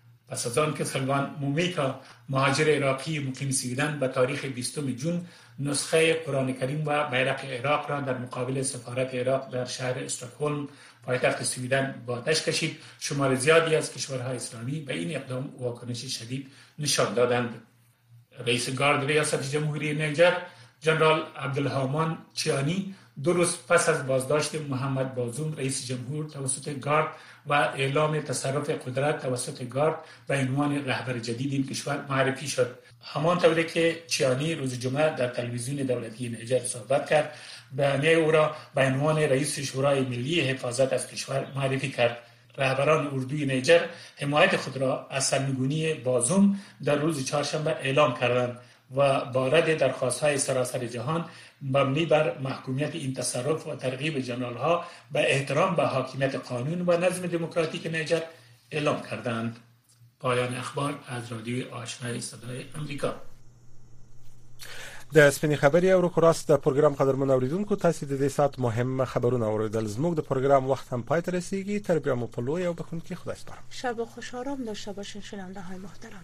پس از آن که سلوان مومیکا مهاجر عراقی مقیم سویدن به تاریخ 20 جون نسخه قرآن کریم و بیرق عراق را در مقابل سفارت عراق در شهر استکهلم پایتخت سویدن با آتش کشید، شمار زیادی از کشورهای اسلامی به این اقدام واکنش شدید نشان دادند. رئیس گارد ریاست جمهوری نیجر جنرال عبدالرحمن چیانی 2 روز پس از بازداشت محمد بازوم رئیس جمهور توسط گارد و اعلام تصرف قدرت توسط گارد به عنوان رهبر جدید این کشور معرفی شد. همانطوری که چیانی روز جمعه در تلویزیون دولتی نیجر صحبت کرد، بیانیه او را به عنوان رئیس شورای ملی حفاظت از کشور معرفی کرد. رهبران اردوی نیجر حمایت خود را از سرنگونی بازوم در روز چهارشنبه اعلام کردند و با رد درخواست‌های سراسر جهان مبنی بر محکومیت این تصرف و ترغیب جنرال‌ها به احترام به حاکمیت قانون و نظم دموکراتیک نیجر اعلام کردند. پایان اخبار از رادیوی آشنای صدای امریکا. د سپینې خبري او روکراست د پروګرام قدرمن اوریدونکو تاسو د دې سات مهم خبرونه اوریدل. زموږ د پروګرام وخت هم پای ته رسیدي. تر بیا مو په لوی او بخونکي خدای سپارم. شب خوش آرام داشته باشین شنونده های محترم.